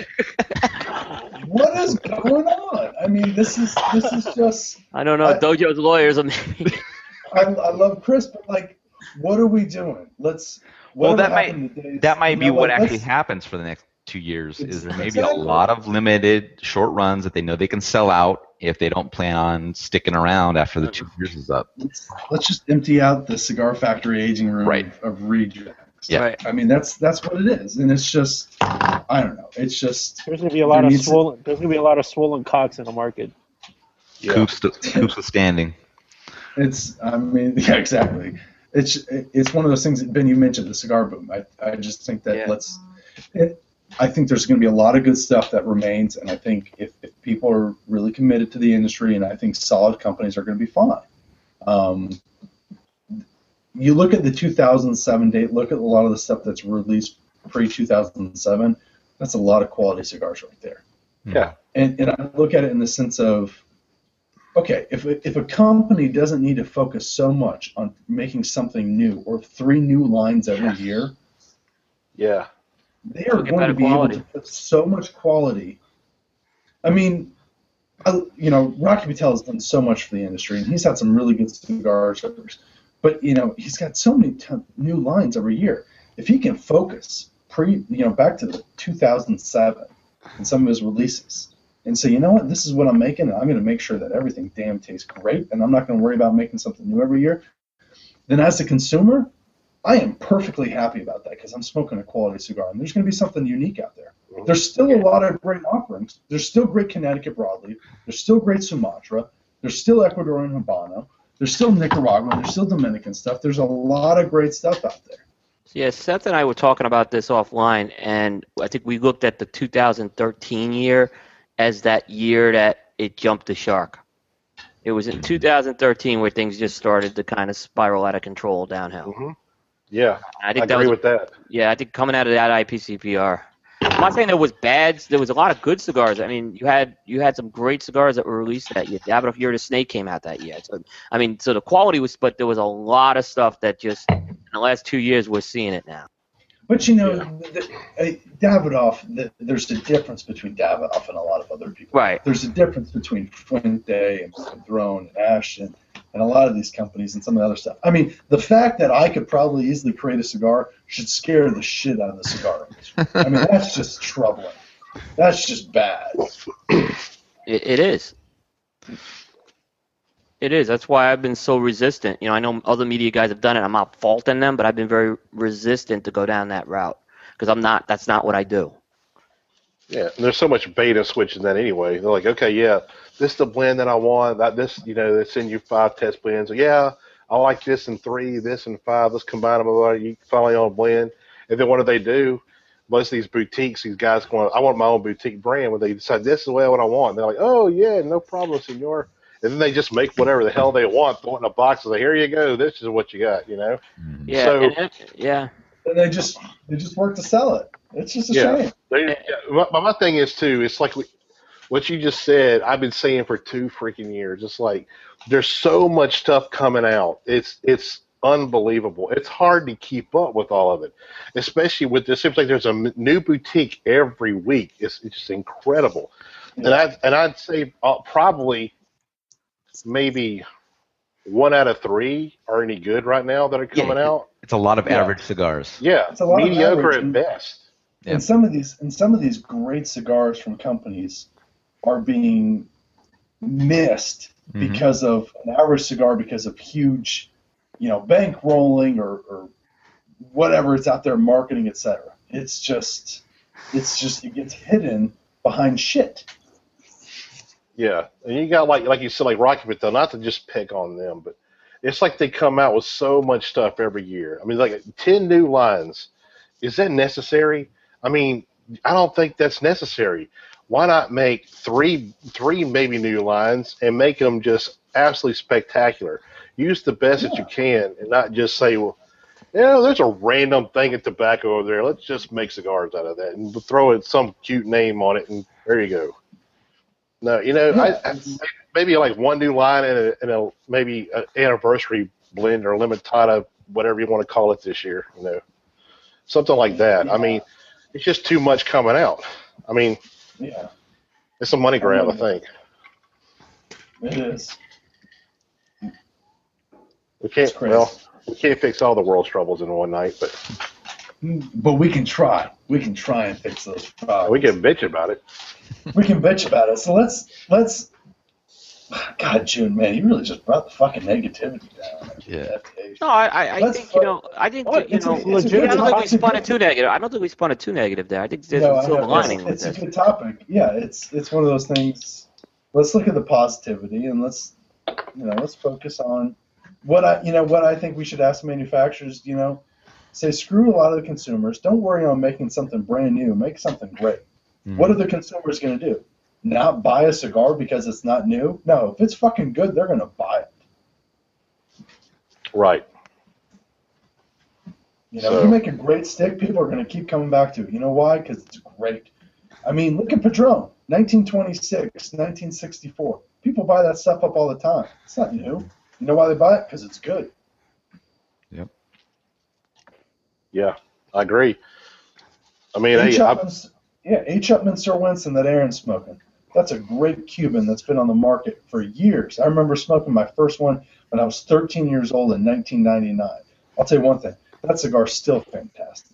What is going on? I mean, this is this is just. I don't know. I- Dojo's lawyers. I mean, I, I love Chris, but like, what are we doing? Let's. Well, whatever that might happened today, that might you be know, what like, actually let's- happens for the next two years. Is there maybe Exactly. a lot of limited short runs that they know they can sell out if they don't plan on sticking around after the two years is up. Let's, let's just empty out the cigar factory aging room Right. of, of rejects. Yeah. Right. I mean, that's that's what it is, and it's just, I don't know. It's just There's gonna be a lot There of needs to- swollen. There's gonna be a lot of swollen cocks in the market. Yeah. Coops, to, Coops withstanding. It's, I mean, yeah, exactly. It's it's one of those things that Ben, you mentioned the cigar boom. I I just think that Yeah. let's. It, I think there's going to be a lot of good stuff that remains, and I think if, if people are really committed to the industry, and I think solid companies are going to be fine. Um, you look at the two thousand seven date. Look at a lot of the stuff that's released pre two thousand seven. That's a lot of quality cigars right there. Yeah. And and I look at it in the sense of, okay, if a, if a company doesn't need to focus so much on making something new or three new lines every year, Yeah. they are Look at going better to be quality. able to put so much quality. I mean, I, you know, Rocky Patel has done so much for the industry, and he's had some really good cigar shippers. But you know, he's got so many t- new lines every year. If he can focus pre, you know, back to the two thousand seven and some of his releases, and say, you know what, this is what I'm making, and I'm going to make sure that everything damn tastes great, and I'm not going to worry about making something new every year. Then, as a consumer, I am perfectly happy about that because I'm smoking a quality cigar, and there's going to be something unique out there. There's still a lot of great offerings. There's still great Connecticut broadleaf. There's still great Sumatra. There's still Ecuadorian Habano. There's still Nicaraguan. There's still Dominican stuff. There's a lot of great stuff out there. yeah, Seth and I were talking about this offline, and I think we looked at the two thousand thirteen year as that year that it jumped the shark. It was in two thousand thirteen where things just started to kind of spiral out of control downhill. hmm Yeah. I I think that agree was with that. Yeah, I think coming out of that I P C P R. I'm not saying there was bad. There was a lot of good cigars. I mean, you had you had some great cigars that were released that year. Davidoff Year of the Snake came out that year. So, I mean, so the quality was, but there was a lot of stuff that just in the last two years we're seeing it now. But you know, Yeah. the, uh, Davidoff, the, there's a difference between Davidoff and a lot of other people. Right. There's a difference between Fuente and Padron and Ashton and a lot of these companies and some of the other stuff. I mean, the fact that I could probably easily create a cigar should scare the shit out of the cigar industry. I mean, that's just troubling. That's just bad. It, it is. It is. That's why I've been so resistant. You know, I know other media guys have done it. I'm not faulting them, but I've been very resistant to go down that route because I'm not. That's not what I do. Yeah, and there's so much beta switching that anyway. They're like, okay, yeah, this is the blend that I want. That this, you know, they send you five test blends. So, yeah, I like this in three, this in five. Let's combine them. With you finally on a blend, and then what do they do? Most of these boutiques, these guys going, I want my own boutique brand. When they decide this is what I want, they're like, oh yeah, no problem, senor. And then they just make whatever the hell they want, throw it in a box, and say, here you go. This is what you got, you know. Mhm. Yeah. So- and it- yeah. And they just they just work to sell it. It's just a Yeah. shame. They, yeah, my, my thing is too. It's like we what you just said, I've been saying for two freaking years. It's like there's so much stuff coming out. It's it's unbelievable. It's hard to keep up with all of it, especially with this. It seems like there's a m- new boutique every week. It's, it's just incredible. Yeah. And I and I'd say uh, probably maybe one out of three are any good right now that are coming Yeah. out. It's a lot of Yeah. average cigars. Yeah, It's a lot of mediocre average. at best. Yep. And some of these and some of these great cigars from companies are being missed Mhm. because of an average cigar, because of huge, you know, bankrolling or, or whatever it's out there marketing, et cetera. It's just it's just it gets hidden behind shit. Yeah, and you got like like you said, like Rocky Patel. Not to just pick on them, but it's like they come out with so much stuff every year. I mean, like ten new lines. Is that necessary? I mean, I don't think that's necessary. Why not make three, three maybe new lines and make them just absolutely spectacular? Use the best that you can, and not just say, well, you know, there's a random thing of tobacco over there. Let's just make cigars out of that and throw it some cute name on it, and there you go. No, you know, Yeah, I, I, maybe like one new line and a, and a maybe an anniversary blend or limitada, whatever you want to call it this year. You know, something like that. I mean, it's just too much coming out. I mean, Yeah, it's a money grab, I think. it is. We can't. It's crazy. Well, we can't fix all the world's troubles in one night, but But we can try. We can try and fix those problems. we can bitch about it. We can bitch about it. So let's let's. God, June, man, you really just brought the fucking negativity down. Yeah. No, I, I, I Let's think you put- know. I think Well, that, you it's a- know. it's a I good don't think we topic. spun it too negative. I don't think we spun it too negative there. I think there's No, a I silver know. lining It's, with it's this. a good topic. Yeah, it's it's one of those things. Let's look at the positivity and let's you know let's focus on what I you know what I think we should ask manufacturers. You know, say screw a lot of the consumers. Don't worry on making something brand new. Make something great. Mhm. What are the consumers going to do? Not buy a cigar because it's not new? No, if it's fucking good, they're going to buy it. Right. You know, So- you make a great stick, people are going to keep coming back to it. You know why? Because it's great. I mean, look at Padron, nineteen twenty-six, nineteen sixty-four. People buy that stuff up all the time. It's not new. You know why they buy it? Because it's good. Yeah, I agree. I mean, A. hey, I, Chapman's, yeah, A. Chapman Sir Winston that Aaron's smoking. That's a great Cuban that's been on the market for years. I remember smoking my first one when I was thirteen years old in nineteen ninety-nine. I'll tell you one thing. That cigar's still fantastic.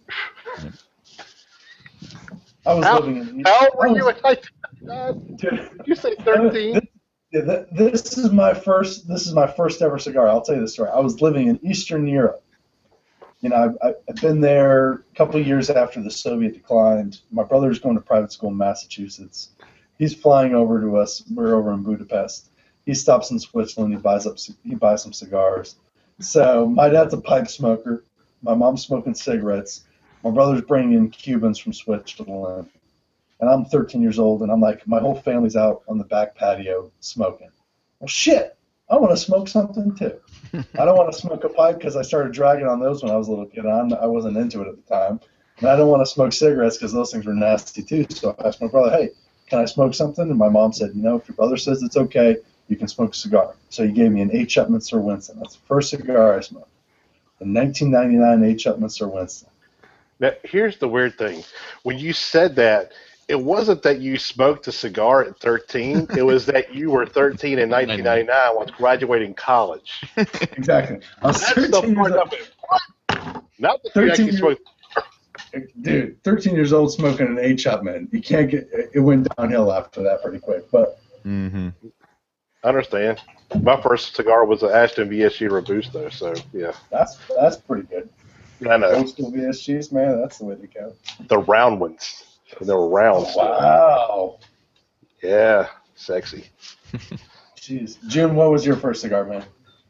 I was How- living in how old were I was- you at nineteen? Did you say thirteen? This, yeah, th- this is my first. This is my first ever cigar. I'll tell you the story. I was living in Eastern Europe. You know, I've, I've been there a couple of years after the Soviet declined. My brother's going to private school in Massachusetts. He's flying over to us. We're over in Budapest. He stops in Switzerland. He buys up. He buys some cigars. So my dad's a pipe smoker. My mom's smoking cigarettes. My brother's bringing in Cubans from Switzerland. And I'm thirteen years old, and I'm like, my whole family's out on the back patio smoking. Well, shit, I want to smoke something too. I don't want to smoke a pipe because I started dragging on those when I was a little kid. I'm, I wasn't into it at the time. And I don't want to smoke cigarettes because those things were nasty too. So I asked my brother, hey, can I smoke something? And my mom said, you know, if your brother says it's okay, you can smoke a cigar. So he gave me an A. Chapman Sir Winston. That's the first cigar I smoked. The nineteen ninety-nine A. Chapman Sir Winston. Now, here's the weird thing. When you said that, it wasn't that you smoked a cigar at thirteen. It was that you were thirteen in nineteen ninety-nine while graduating college. Exactly. I was That's the thirteen years part old. of it. What? Not that you thirteen actually years- smoked. Dude, thirteen years old smoking an A. Chapman. You can't get it went downhill after that pretty quick. But Mm-hmm. I understand. My first cigar was an Ashton V S G Robusto, so yeah. that's that's pretty good. I know. Old school V S Gs, man, that's the way to go. The round ones. They were round. still. Wow. Yeah, sexy. Jeez. Jim, what was your first cigar, man?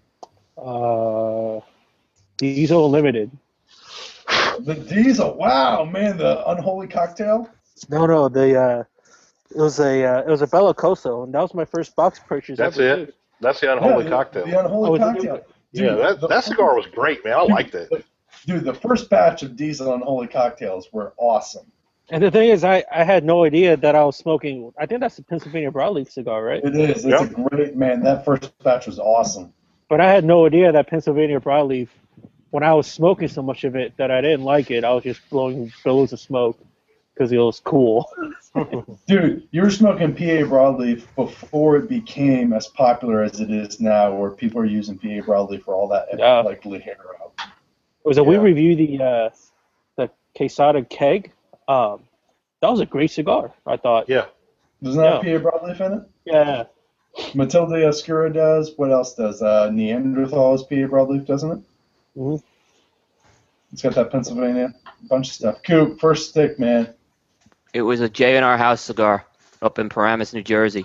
Uh, Diesel Unlimited. The Diesel. Wow, man, the unholy cocktail. No, no, the uh, it was a uh, it was a Bellicoso, and that was my first box purchase. That's ever. it. That's the unholy Yeah, cocktail. The unholy Oh, is it- cocktail. yeah, that, the- that cigar was great, man. I liked it. Dude, the first batch of Diesel unholy cocktails were awesome. And the thing is, I, I had no idea that I was smoking. I think that's the Pennsylvania broadleaf cigar, right? It is. It's Yep. a great man. That first batch was awesome. But I had no idea that Pennsylvania broadleaf, when I was smoking so much of it that I didn't like it, I was just blowing billows of smoke because it was cool. Dude, you were smoking P A broadleaf before it became as popular as it is now, where people are using P A broadleaf for all that, Yeah. like Ligero. It was a we Yeah. reviewed the uh, the Quesada keg. Um, that was a great cigar, I thought. Yeah. Doesn't that have Yeah. P A broadleaf in it? Yeah. Matilda Oscura does. What else does? Uh, Neanderthal is P A broadleaf, doesn't it? Mhm. It's got that Pennsylvania bunch of stuff. Coop, first stick, man. It was a J and R House cigar up in Paramus, New Jersey.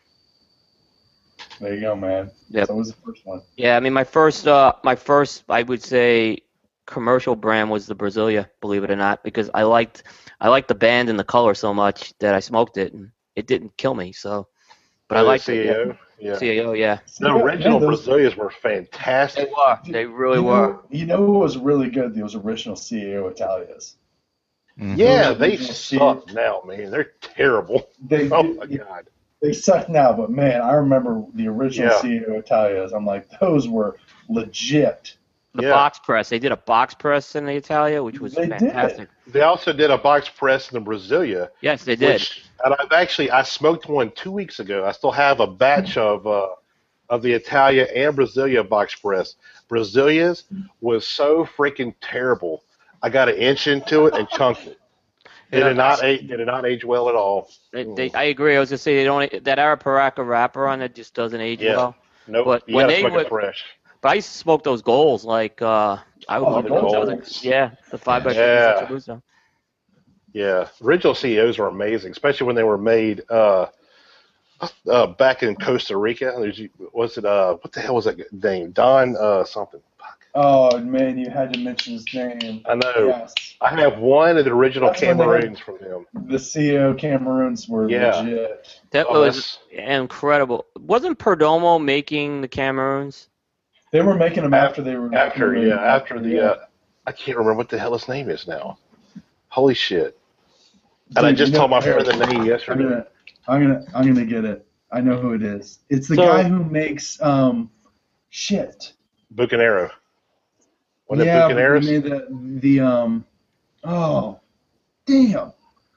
There you go, man. Yep. So was the first one. Yeah, I mean, my first, uh, my first, I would say, commercial brand was the Brasilia, believe it or not, because I liked, I liked the band and the color so much that I smoked it, and it didn't kill me. So, but I Oh, the liked C A O. it. Yeah. C A O, yeah, The Yeah, original yeah, those- Brazilias were they fantastic. were, they really you were. know, you know what was really good? Those original C A O Italias. Mhm. Yeah, Those they original suck now, man. They're terrible. They Oh my god. they suck now, but man, I remember the original Yeah. C A O Italias. I'm like, those were legit. The Yeah. box press, they did a box press in the Italia, which was They did. fantastic. They also did a box press in the Brasilia. Yes, they did. Which, and I've actually I smoked one two weeks ago. I still have a batch of uh, of the Italia and Brasilia box press. Brasilia's was so freaking terrible. I got an inch into it and chunked it. It Yeah. did not age. Did not age well at all. They, they, I agree. I was gonna say they don't. That Arapiraca wrapper on it just doesn't age Yeah. well. Nope. But you when gotta they smoke would- it fresh. But I used to smoke those goals like uh, I Oh, would the those. I was Goals. like, yeah, the five by Yeah. fifty Chabuzo. Yeah, original C E Os were amazing, especially when they were made uh, uh, back in Costa Rica. There's, was it uh, what the hell was that name? Don uh, something. Fuck. Oh man, you had to mention his name. I know. Yes, I have one of the original That's when they had- Cameroons from him. the C A O Cameroons were Yeah. legit. That Oh, was incredible. Wasn't Perdomo making the Cameroons? They were making them after they were After, making yeah, them. after the, uh, I can't remember what the hell his name is now. Holy shit! And I Dude, just you know- told my friend the name I'm yesterday. gonna, I'm gonna, I'm gonna get it. I know who it is. It's the So- guy who makes um, shit. Bucanero. Wasn't yeah, it Bucaneros? he made the the um. Oh, damn.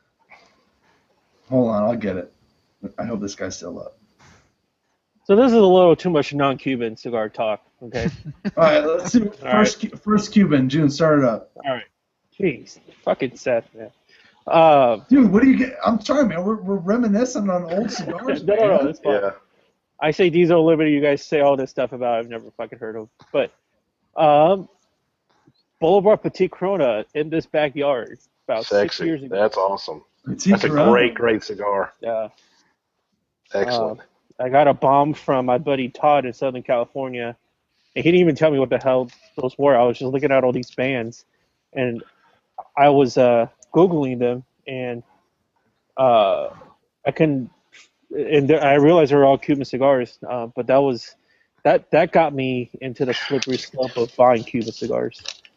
Hold on, I'll get it. I hope this guy's still up. So this is a little too much non-Cuban cigar talk. Okay. All right, let's see. First, Cu- first Cuban, June, start it up. All right. Jeez, fucking Seth, man. Uh, Dude, what do you get? I'm sorry, man. We're, we're reminiscing on old cigars. no, no, no, man. that's fine. Yeah. I say Diesel Liberty. You guys say all this stuff about I've never fucking heard of. But um, Boulevard Petit Corona in this backyard about six Sexy. years ago. That's awesome. It's That's a Corona. great, great cigar. Yeah. Excellent. I got a bomb from my buddy Todd in Southern California, and he didn't even tell me what the hell those were. I was just looking at all these bands, and I was uh, Googling them, and uh, I couldn't, and I realized they were all Cuban cigars, uh, but that was, that, that got me into the slippery slope of buying Cuban cigars.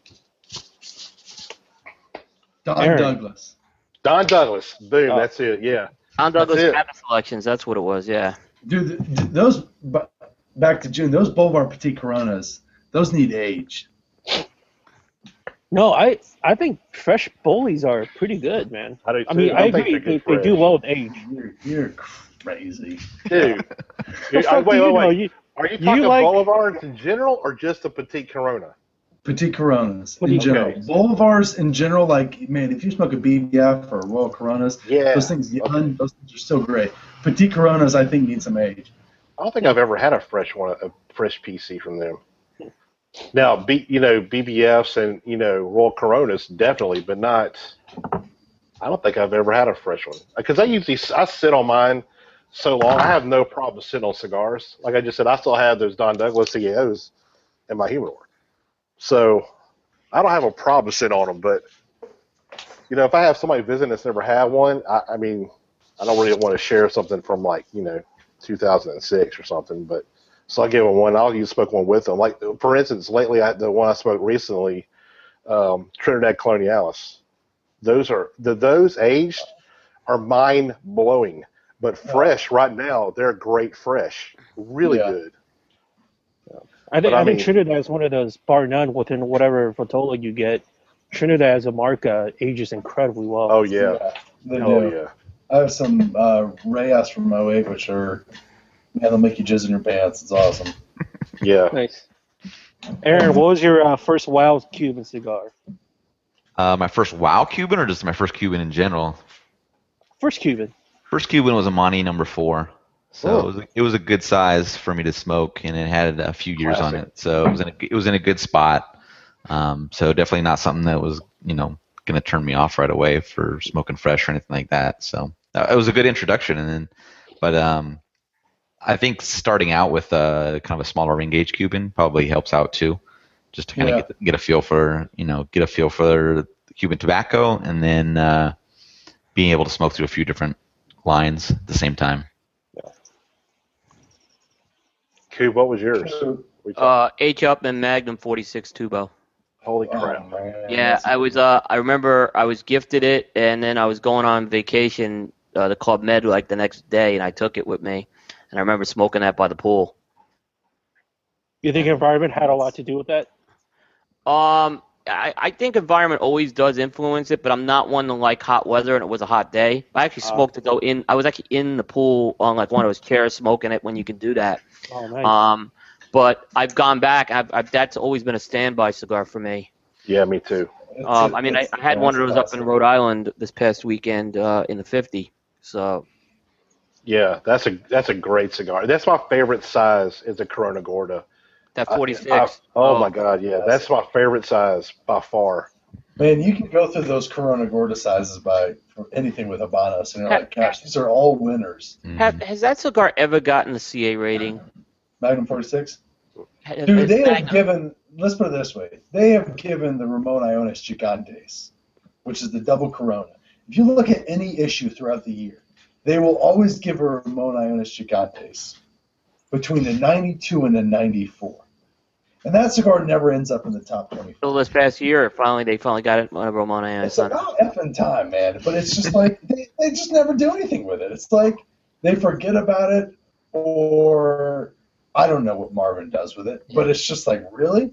Don Aaron. Douglas. Don Douglas. Boom. Oh. That's it. Yeah. Don Douglas it. Cabinet Selections. That's what it was. Yeah. Dude, th- th- those, bu- back to June, those Boulevard Petit Coronas, those need age. No, I, I think fresh Bolies are pretty good, man. I do too. I mean, I, don't think agree, they're they, good they do fresh. well with age. You're, you're crazy. Dude. The Dude, fuck I- do wait, you wait, know? wait. You- Are you you talking like- boulevards in general or just the Petite Corona? Petit Coronas in Petit general. Coronas. Boulevards in general, like, man, if you smoke a B B F or Royal Coronas, Yeah. those things young, those things are so great. Petit Coronas, I think, need some age. I don't think I've ever had a fresh one, a fresh P C from them. Now, B, you know, B B Fs and, you know, Royal Coronas, definitely, but not, I don't think I've ever had a fresh one. Because I usually, I sit on mine so long, I have no problem sitting on cigars. Like I just said, I still have those Don Douglas C A Os in my humidor. So, I don't have a problem sitting on them, but, you know, if I have somebody visiting that's never had one, I, I mean, I don't really want to share something from, like, you know, two thousand six or something, but so I give them one. I'll use smoke one with them. Like for instance, lately I, the one I smoked recently, um, Trinidad Colonialis, Those are the those aged are mind blowing. But fresh right now, they're great fresh, really Yeah. good. I think But I I think mean- Trinidad is one of those, bar none, within whatever Vitola you get. Trinidad as a marca ages incredibly well. Oh yeah, They oh do. yeah. I have some uh, Reyes from oh eight, which are, man, they'll make you jizz in your pants. It's awesome. Yeah. Nice. Aaron, what was your uh, first wild Cuban cigar? Uh, my first WoW Cuban, or just my first Cuban in general? First Cuban. First Cuban was a Monty number four. So Oh. it was, it was a good size for me to smoke, and it had a few years on Classic. it. So it was in a, it was in a good spot. Um, so definitely not something that was, you know, going to turn me off right away for smoking fresh or anything like that. So uh, it was a good introduction. And then, but um, I think starting out with uh, kind of a smaller ring gauge Cuban probably helps out too, just to kind Yeah. of get get a feel for, you know, get a feel for Cuban tobacco, and then uh, being able to smoke through a few different lines at the same time. Coop, what was yours? So, We talked- Uh, H. Upman Magnum forty-six Tubo. Holy oh, crap! man, Yeah, that's- I was. Uh, I remember I was gifted it, and then I was going on vacation, uh, the Club Med, like the next day, and I took it with me, and I remember smoking that by the pool. You think environment had a lot to do with that? Um, I, I think environment always does influence it, but I'm not one to like hot weather, and it was a hot day. I actually Oh. smoked it though in. I was actually in the pool on like one of those chairs smoking it when you can do that. Oh, nice. Um, but I've gone back. I've, I've that's always been a standby cigar for me. Yeah, me too. it's- Um, I mean, I, it's- I had yeah, one of it's those up in awesome. Rhode Island this past weekend uh, in the fifty. So Yeah, that's a that's a great cigar. That's my favorite size is a Corona Gorda. that I- forty-six. I- oh my God, yeah, that's my favorite size by far. Man, you can go through those Corona Gorda sizes by for anything with Habanos, and you're like, gosh, these are all winners. Mhm. Have, has that cigar ever gotten a C A rating? Magnum forty-six. Has- Dude, has they have Magnum- given, let's put it this way, they have given the Ramon Iones Gigantes, which is the double Corona. If you look at any issue throughout the year, they will always give a Ramon Iones Gigantes between the ninety-two and the ninety-four. And that cigar never ends up in the top twenty. Until this past year, finally they finally got it on a Romana. It's about effing time, man. But it's just like, they, they just never do anything with it. It's like they forget about it, or I don't know what Marvin does with it, but it's just like, really?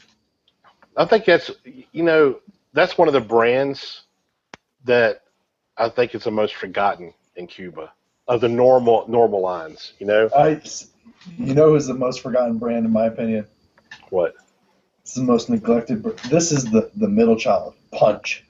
I think that's you know that's one of the brands that I think is the most forgotten in Cuba of the normal normal lines. You know I, you know who's the most forgotten brand, in my opinion? what? It's the most neglected. br- This is the, the middle child, Punch.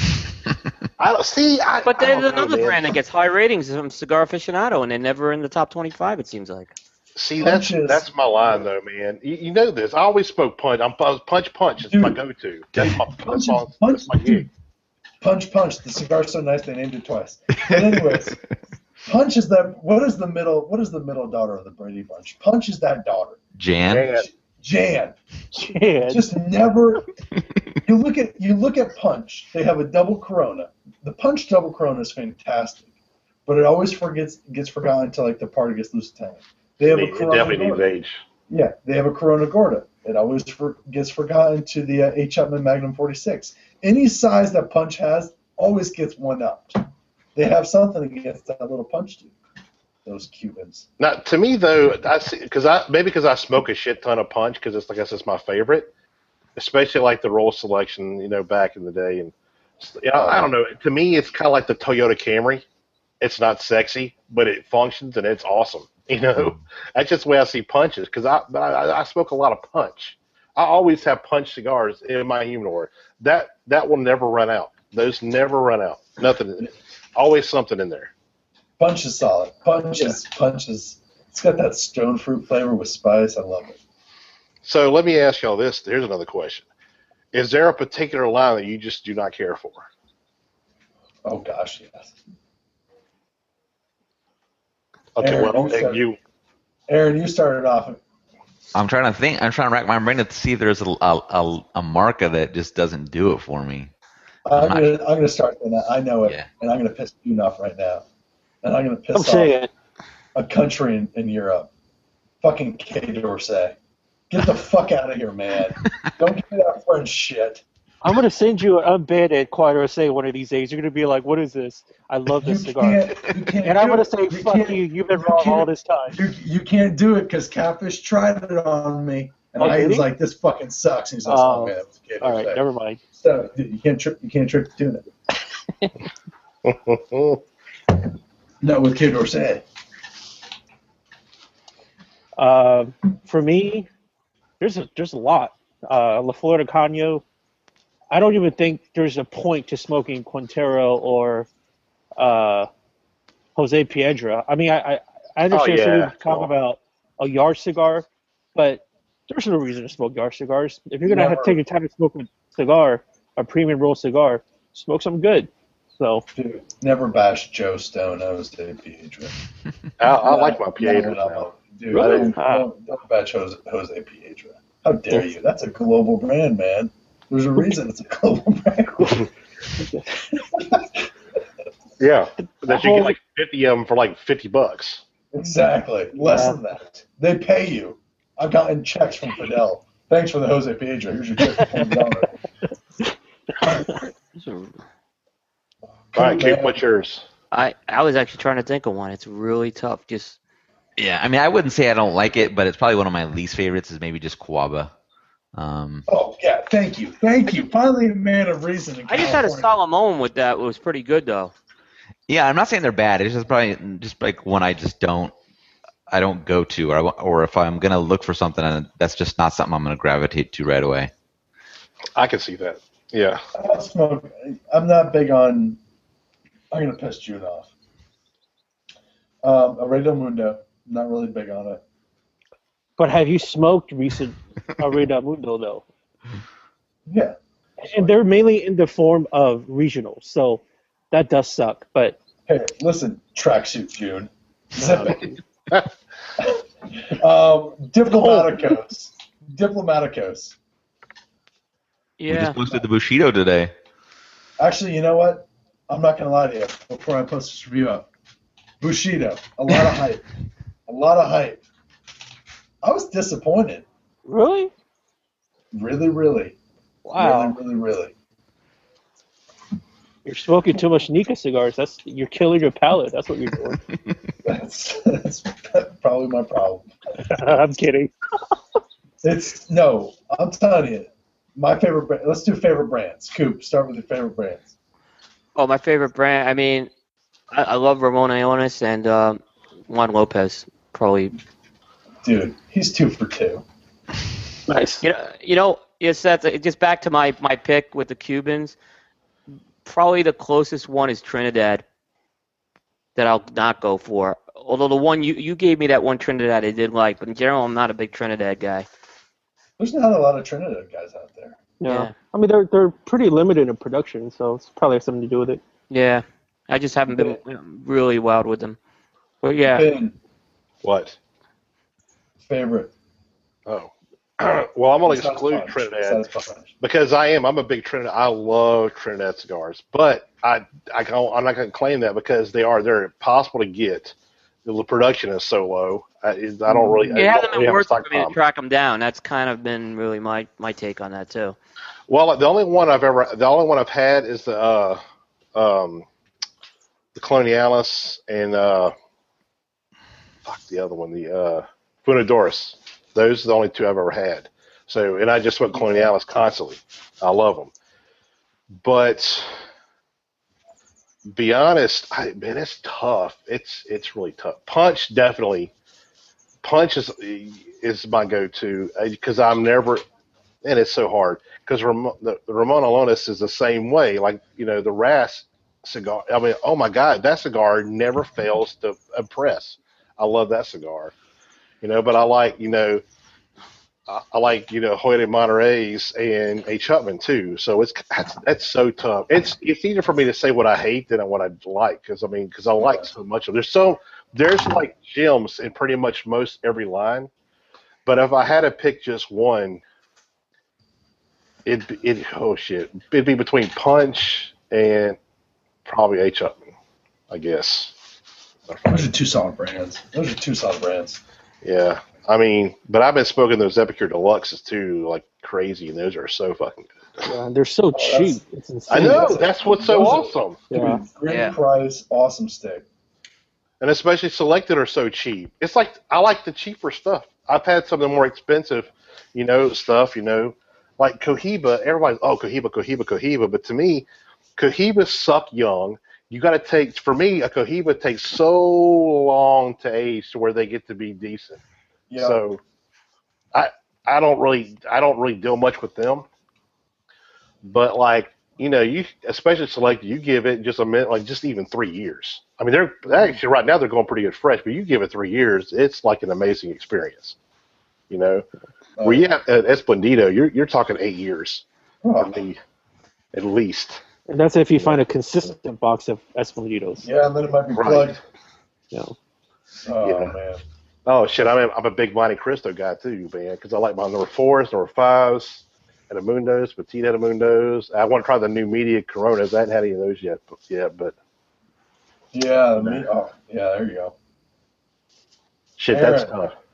I don't see. I, But I there's don't know, another man. brand that gets high ratings from Cigar Aficionado, and they're never in the top twenty-five. It seems like. See, that's Punch is- that's my line though, man. You, you know this. I always smoke punch. I'm punch punch. It's my Dude. go-to. That's my Punch that's is- my, Punch, that's my gig. dude, Punch, Punch. The cigar's so nice they named it twice. But anyways, Punch is that. What is the middle? What is the middle daughter of the Brady Bunch? Punch is that daughter, Jan? Man, Jan. Yeah. Just never. You look at you look at Punch. They have a double Corona. The Punch double Corona is fantastic, but it always forgets gets forgotten until like the party gets loose tank. They have a it Corona definitely needs Gorda. age. Yeah, they have a Corona Gorda. It always for, gets forgotten to the uh, H. Upman Magnum forty-six. Any size that Punch has always gets one up. They have something against that little Punch dude. Those Cubans. Now, to me though, I see because I maybe because I smoke a shit ton of punch because it's like I guess it's my favorite, especially like the roll selection, you know, back in the day. And yeah, I don't know. To me, it's kind of like the Toyota Camry. It's not sexy, but it functions and it's awesome. You know, that's just the way I see punches because I, but I I smoke a lot of punch. I always have punch cigars in my humidor. That that will never run out. Those never run out. Nothing. Always something in there. Punch is solid. Punch is Punch is. It's got that stone fruit flavor with spice. I love it. So let me ask y'all this. Here's another question. Is there a particular line that you just do not care for? Oh gosh, yes. Okay, Aaron, well, you start. you Aaron, you started off. I'm trying to think. I'm trying to rack my brain to see if there's a, a, a, a marca that just doesn't do it for me. I'm not- gonna I'm gonna start. And I know it, Yeah. and I'm gonna piss you off right now. And I'm gonna piss I'm off saying it. a country in, in Europe. Fucking K. Dorsey. Get the fuck out of here, man. Don't give me that French shit. I'm gonna send you an unbanned Quiet or Say one of these days. You're gonna be like, "What is this? I love You this cigar." can't, you can't And I'm do gonna it. say, You "Fuck can't- you! You've been you wrong all can't- this time." You, you can't do it because Catfish tried it on me, and Oh, I did was he? like, "This fucking sucks." And he's like, Oh, "Oh man, that was a kid." All right, never mind. So dude, you can't trick. You can't trick doing it. Not with Kid Dorsey. Uh, for me, there's a there's a lot. Uh, La Florida Caño. I don't even think there's a point to smoking Quintero or uh, Jose Piedra. I mean, I I, I understand Oh, some yeah. people talk about a yard cigar, but there's no reason to smoke yard cigars. If you're gonna have Never. to take your time to smoke a cigar, a premium roll cigar, smoke something good. So Dude, never bash Joe Stone. I was Dave Piedra. I, I like my No, Piedras no, now. no. Dude, Really? don't, Ah. don't, don't bash Jose, Jose Piedra. How dare you? That's a global brand, man. There's a reason it's a global brand. Yeah, that you get like fifty of them for like fifty bucks. Exactly. Less Yeah. than that. They pay you. I've gotten checks from Fidel. Thanks for the Jose Piedra. Here's your check for twenty dollars. All right, Coop, what's yours? I, I was actually trying to think of one. It's really tough. Just Yeah, I mean, I wouldn't say I don't like it, but it's probably one of my least favorites. Is maybe just Quaba. Um, Oh, yeah. Thank you. Thank you. Finally, a man of reason. In I just had a California. solemn moment with that. It was pretty good though. yeah, I'm not saying they're bad. It's just probably just like one I just don't, I don't go to, or I, wa- or if I'm gonna look for something, and that's just not something I'm gonna gravitate to right away. I can see that. Yeah. I don't smoke. I'm not big on. I'm gonna piss June off. Um, Aredo Mundo. Not really big on it. But have you smoked recent Arena Mundo though? Yeah. And they're mainly in the form of regional, so that does suck. But Hey, listen, tracksuit June. Zip it. um, Diplomaticos. Diplomaticos. We Yeah. just posted the Bushido today. Actually, you know what? I'm not gonna lie to you. Before I post this review up, Bushido. A lot of hype. A lot of hype. I was disappointed. really, Really, really. wow, Really, really, really. you're smoking too much Nika cigars. That's you're killing your palate. That's what you're doing. That's, that's probably my problem. I'm kidding. It's no. I'm telling you, my favorite. Brand, let's do favorite brands. Coop, start with your favorite brands. Oh, my favorite brand. I mean, I, I love Ramon Ionis and um, Juan Lopez. Probably. Dude, he's two for two. Nice. You know. You know. It's that. Just back to my my pick with the Cubans. Probably the closest one is Trinidad. That I'll not go for. Although the one you, you gave me that one Trinidad I did like, but in general I'm not a big Trinidad guy. There's not a lot of Trinidad guys out there. Yeah. Yeah. I mean, they're they're pretty limited in production, so it's probably has something to do with it. Yeah, I just haven't been really wild with them. But yeah, Finn, What? favorite. Oh. Well, I'm going to Besides exclude Punch. Trinidad Besides Punch. because I am. I'm a big Trinidad. I love Trinidad cigars, but I, I can't, I'm not going to claim that because they are. They're impossible to get. The production is so low. I, I don't really. it I hasn't don't been really have a worth it for me stockpile. to track them down. That's kind of been really my, my take on that too. Well, the only one I've ever, the only one I've had is the, uh, um, the Colonialis and uh, fuck the other one, the uh, Funadoris. Those are the only two I've ever had. So, and I just smoke Colonialis constantly. I love them. But be honest, I, man, it's tough. It's it's really tough. Punch definitely. Punch is is my go-to because I'm never, and it's so hard because Ram, the, the Ramon Alonis is the same way. Like you know the Ras cigar. I mean, oh my God, that cigar never fails to impress. I love that cigar. You know, but I like you know. I, I like you know Hoyt Monterey's and A. Chapman too. So it's that's, that's so tough. It's it's easier for me to say what I hate than what I like because I mean because I like so much of. There's so there's like gems in pretty much most every line. But if I had to pick just one, it it oh shit, it'd be between Punch and probably A. Chapman, I guess. Those are two solid brands. Those are two solid brands. Yeah. I mean, but I've been smoking those Epicure Deluxes too, like crazy, and those are so fucking good. Yeah, they're so cheap. It's insane. I know that's what's so Those are- awesome. Yeah. Dude, great Yeah. price, awesome stick. And especially selected are so cheap. It's like I like the cheaper stuff. I've had some of the more expensive, you know, stuff. You know, like Cohiba. Everybody's oh Cohiba, Cohiba, Cohiba. But to me, Cohibas suck young. You got to take for me a Cohiba takes so long to age to where they get to be decent. Yeah. So, I I don't really I don't really deal much with them. But like you know, you especially selected, you give it just a minute, like just even three years. I mean, they're actually right now they're going pretty good fresh, but you give it three years, it's like an amazing experience. You know, Uh, where you have at Esplendido, you're you're talking eight years oh, at least. At least. And that's if you find a consistent box of Esplenditos. yeah, and then it might be Right. plugged. You know. Oh Yeah. man. Oh shit, I'm a, I'm a big Monte Cristo guy too, man, because I like my number fours, number fives, Edamundos, Petite Edamundos. I want to try the new Media Coronas. I haven't had any of those yet, but yeah, but Yeah. The meat, oh, yeah. There you go. shit, that's Aaron. tough.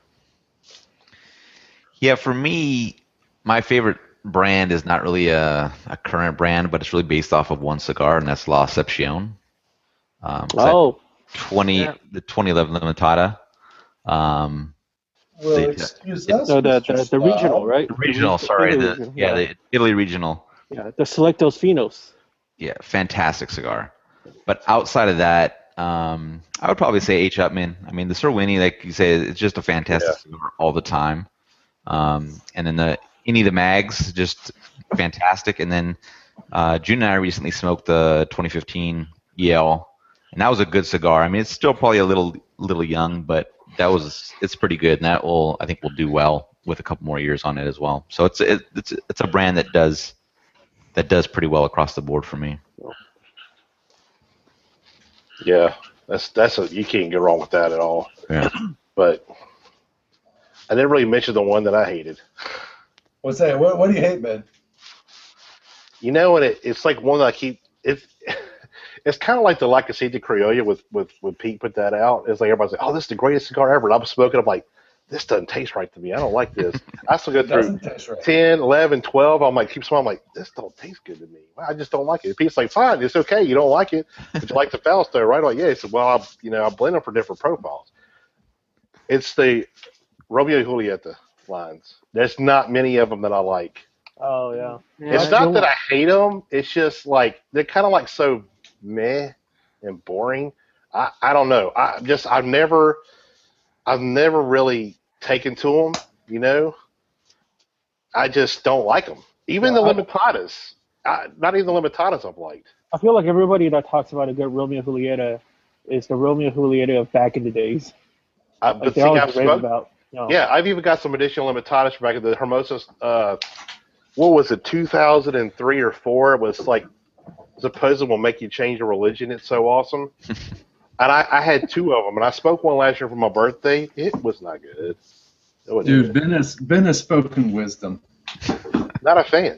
Yeah, for me, my favorite brand is not really a, a current brand, but it's really based off of one cigar, and that's La Excepcion. Um, it's that Oh, twenty Yeah. the twenty eleven Limitada. Um, Well, They- excuse us. no, the, Mister the, the regional, Style. right? the regional, The sorry, Italy the regional, yeah, the Italy regional. yeah, the Selectos Finos. Yeah, fantastic cigar. But outside of that, um, I would probably say H. Upman. I mean, the Sir Winnie, like you say, it's just a fantastic Yeah. cigar all the time. Um, and then the any of the mags, just fantastic. And then uh, June and I recently smoked the twenty fifteen E L, and that was a good cigar. I mean, it's still probably a little little young, but that was it's pretty good, and that will I think will do well with a couple more years on it as well. So it's it, it's it's a brand that does that does pretty well across the board for me. Yeah, that's that's a you can't go wrong with that at all. Yeah. But I didn't really mention the one that I hated. What's that? What, what do you hate, man? You know, and it, it's like one that I keep. It's it's kind of like the La Casita Criolla with with with Pete put that out. It's like everybody's like, "Oh, this is the greatest cigar ever." And I'm smoking. I'm like, "This doesn't taste right to me. I don't like this." I still go It through doesn't taste right. ten, eleven, twelve. I'm like, keep smelling. I'm like, this don't taste good to me. I just don't like it. Pete's like, fine, it's okay. You don't like it, but you like the Fausto, right? I'm like, yeah. He said, well, I, you know, I blend them for different profiles. It's the Romeo and Julieta lines. There's not many of them that I like. Oh yeah. Yeah, It's I not feel- that I hate them. It's just like they're kind of like so meh and boring. I, I don't know. I just I've never I've never really taken to them. You know, I just don't like them. Even Yeah, the I- limitadas, I, not even the limitadas I've liked. I feel like everybody that talks about a good Romeo and Julieta is the Romeo and Julieta of back in the days. I, Like but they see, always I've rave smoked, about. You know, yeah, I've even got some additional limitadas from back in the Hermosa's. Uh, what was it, two thousand three or four? It was like supposed will make you change your religion. It's so awesome. And I, I had two of them, and I smoked one last year for my birthday. It was not good. It wasn't Dude, good. Ben has, Ben has spoken wisdom. Not a fan.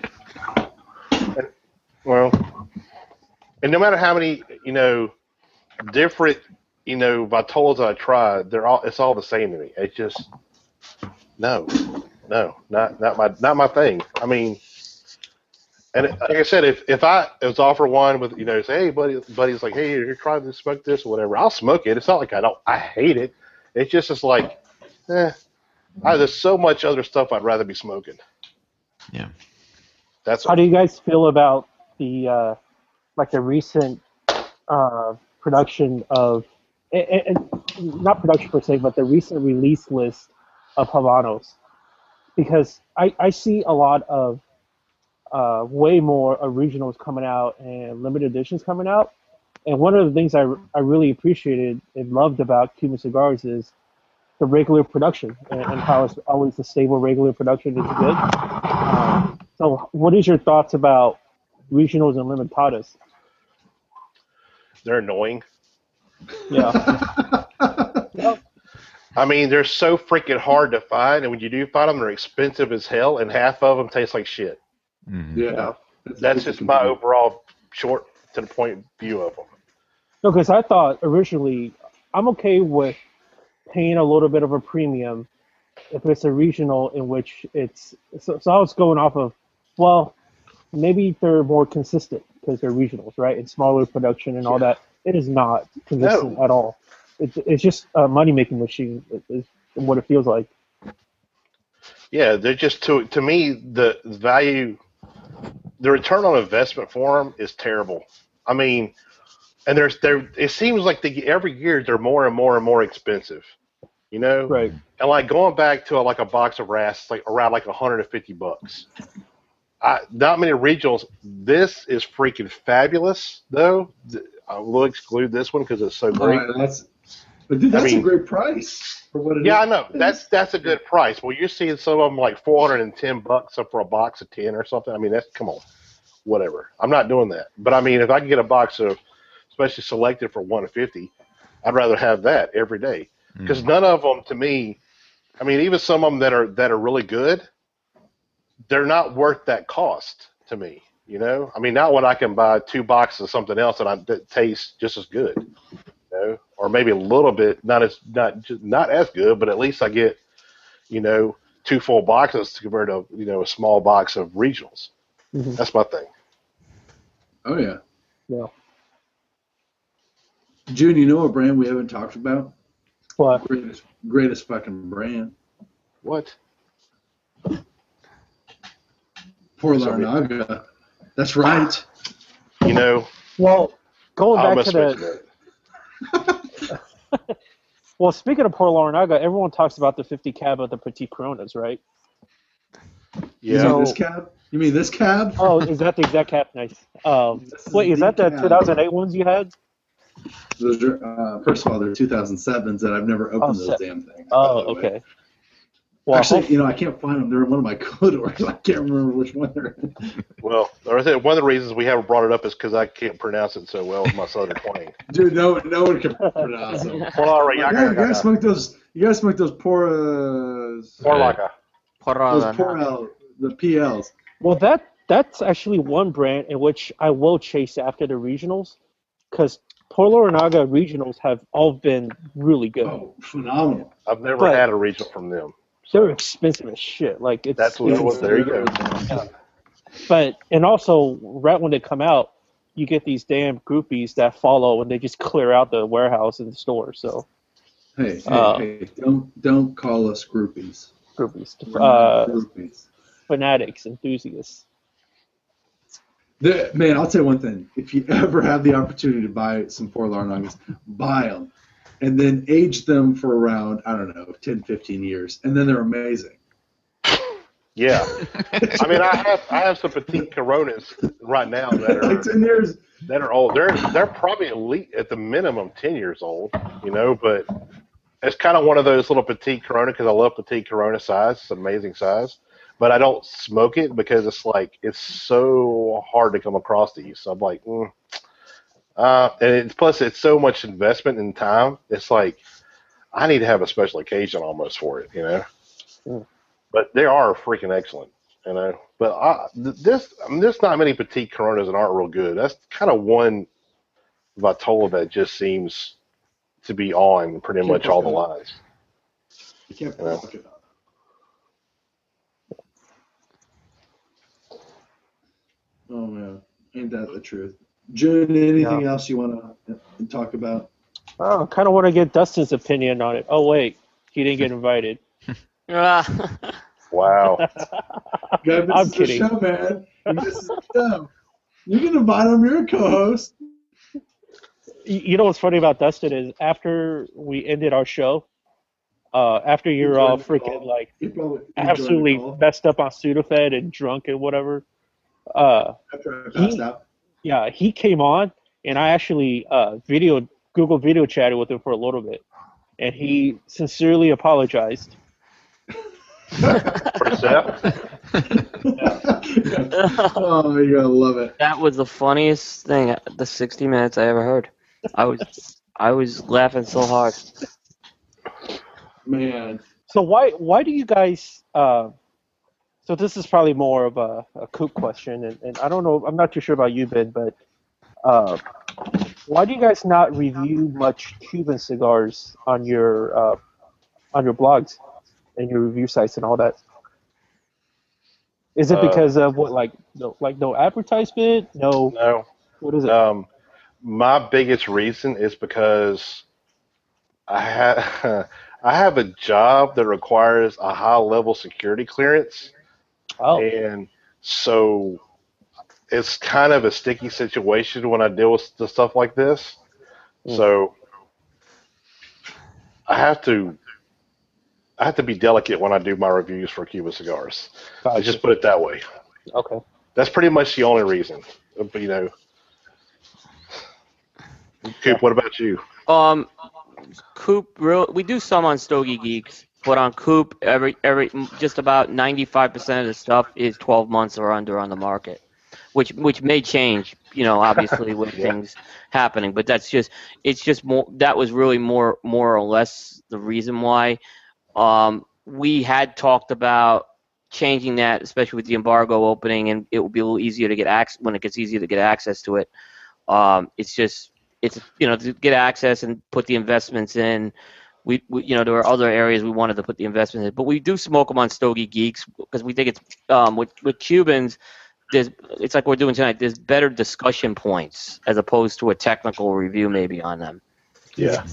And- well, and no matter how many, you know, different, you know, Vitolas I tried, they're all it's all the same to me. It's just no, no, not not my not my thing. I mean, and it, like I said, if if I was offered one with, you know, say, hey, buddy, buddy's like, hey, you're trying to smoke this or whatever, I'll smoke it. It's not like I don't, I hate it. It's just it's like, eh, I, there's so much other stuff I'd rather be smoking. Yeah. That's How do you guys feel about the uh, like the recent uh, production of and, and not production per se, but the recent release list of Habanos? Because I, I see a lot of uh, way more originals coming out and limited editions coming out. And one of the things I, I really appreciated and loved about Cuban Cigars is the regular production and, and how it's always a stable regular production is good. Um, so what is your thoughts about regionals and limitadas? they're annoying. Yeah. I mean, they're so freaking hard to find, and when you do find them, they're expensive as hell, and half of them taste like shit. Mhm. Yeah. That's just my overall short to the point view of them. No, because I thought originally I'm okay with paying a little bit of a premium if it's a regional in which it's so, so I was going off of, well, maybe they're more consistent because they're regionals, right? And smaller production and all that. It is not consistent No. at all. It's it's just a money making machine. Is what it feels like. Yeah, they're just to to me the value, the return on investment for them is terrible. I mean, and there's there it seems like they, every year they're more and more and more expensive. You know, Right. and like going back to a, like a box of rats, like around like one hundred fifty bucks. I, not many regionals. This is freaking fabulous, though. I will exclude this one because it's so All great. right, that's, but dude, that's I mean- a great price for what it Yeah, I is. know. That's that's a good price. Well, you're seeing some of them like four hundred and ten bucks up for a box of ten or something. I mean, that's come on, whatever. I'm not doing that. But I mean, if I can get a box of, especially selected for one fifty, I'd rather have that every day because none of them, to me, I mean, even some of them that are that are really good, they're not worth that cost to me. You know, I mean, not when I can buy two boxes of something else and I that tastes just as good. You know, or maybe a little bit, not as not just not as good, but at least I get, you know, two full boxes compared to you know a small box of regionals. Mhm. That's my thing. Oh yeah, Yeah. June. You know a brand we haven't talked about? But Greatest, greatest fucking brand. What? Poor Somebody- Larnaga. That's right. You know, well, going I back almost to mentioned the that. well, speaking of Port Larnaga, everyone talks about the fifty cab of the Petit Coronas, right? You Yeah. mean So- this cab? You mean this cab? Oh, is that the exact cab? Nice. Um, This is wait, is that the cab. two thousand eight ones you had? Those are, uh, first of all, they're two thousand sevens, and I've never opened Oh, those se- damn things. Oh, by the way. okay. Well, Actually, hope- you know, I can't find them. They're in one of my Commodores. I can't remember which one they're in. Well, or I think one of the reasons we haven't brought it up is because I can't pronounce it so well with my southern twang. Dude, no, no one can pronounce them. Well, all right, Yeah, you guys smoke those. You guys smoke those poras. More like a Those Porel, the P Ls. well, that that's actually one brand in which I will chase after the regionals, because Port Larnaga regionals have all been really good. Oh, phenomenal. I've never But- had a regional from them. They're expensive as shit. Like it's That's what it's it was. There you go. But and also right when they come out, you get these damn groupies that follow and they just clear out the warehouse and the store. So Hey, hey, Uh, hey! Don't don't call us groupies. groupies, We're not uh, groupies. fanatics, enthusiasts. The, man, I'll tell you one thing. If you ever have the opportunity to buy some Port Larnagas, buy them. And then age them for around, I don't know, ten, fifteen years. And then they're amazing. Yeah. I mean, I have I have some petite Coronas right now that are Like ten years. that are old. They're they're probably at least at the minimum ten years old, you know. But it's kind of one of those little petite Corona because I love petite Corona size. It's an amazing size. But I don't smoke it because it's like it's so hard to come across these. So I'm like, mm. uh, and it's, plus it's so much investment in time. It's like I need to have a special occasion almost for it, you know. Mm. But they are freaking excellent, you know. But I, th- this, I mean, there's not many petite Coronas that aren't real good. That's kind of one Vitola that just seems to be on pretty much all the lines. You can't Yeah. fuck it up. Oh, man. Ain't that the truth? June, anything else you want to talk about? Oh, I kind of want to get Dustin's opinion on it. Oh wait, he didn't get invited. Wow. Guy, this I'm is kidding. the show, man. This is the show. You can invite him. You're a co-host. You you know what's funny about Dustin is after we ended our show, uh, after you're all joined the freaking call. like He probably he joined the absolutely call messed up on Sudafed and drunk and whatever, uh, after I passed he- out. yeah, he came on and I actually uh, video Google video chatted with him for a little bit, and he sincerely apologized. For Seth? Oh, you're gonna love it. That was the funniest thing, the sixty minutes I ever heard. I was, I was laughing so hard. Man. So why why do you guys? Uh, so this is probably more of a, a Coop question, and, and I don't know. I'm not too sure about you, Ben, but uh, why do you guys not review much Cuban cigars on your uh, on your blogs and your review sites and all that? Is it Uh, because of what, like, no, like no advertisement? No, no. what is it? Um, my biggest reason is because I have I have a job that requires a high level security clearance, Oh, and so it's kind of a sticky situation when I deal with the stuff like this. mm, So I have to I have to be delicate when I do my reviews for Cuba cigars. Let's gotcha. just put it that way. Okay. That's pretty much the only reason. But, you know, Yeah. Coop, what about you? Um, Coop, real, we do some on Stogie Geeks, but on Coop, every every just about ninety-five percent of the stuff is twelve months or under on the market, which which may change, you know, obviously with Yeah. things happening. But that's just it's just more that was really more more or less the reason why. Um, we had talked about changing that, especially with the embargo opening, and it will be a little easier to get access when it gets easier to get access to it. Um, it's just it's you know to get access and put the investments in. We, we you know there are other areas we wanted to put the investments in, but we do smoke them on Stogie Geeks because we think it's um, with with Cubans. There's it's like we're doing tonight. There's better discussion points as opposed to a technical review maybe on them. Yeah.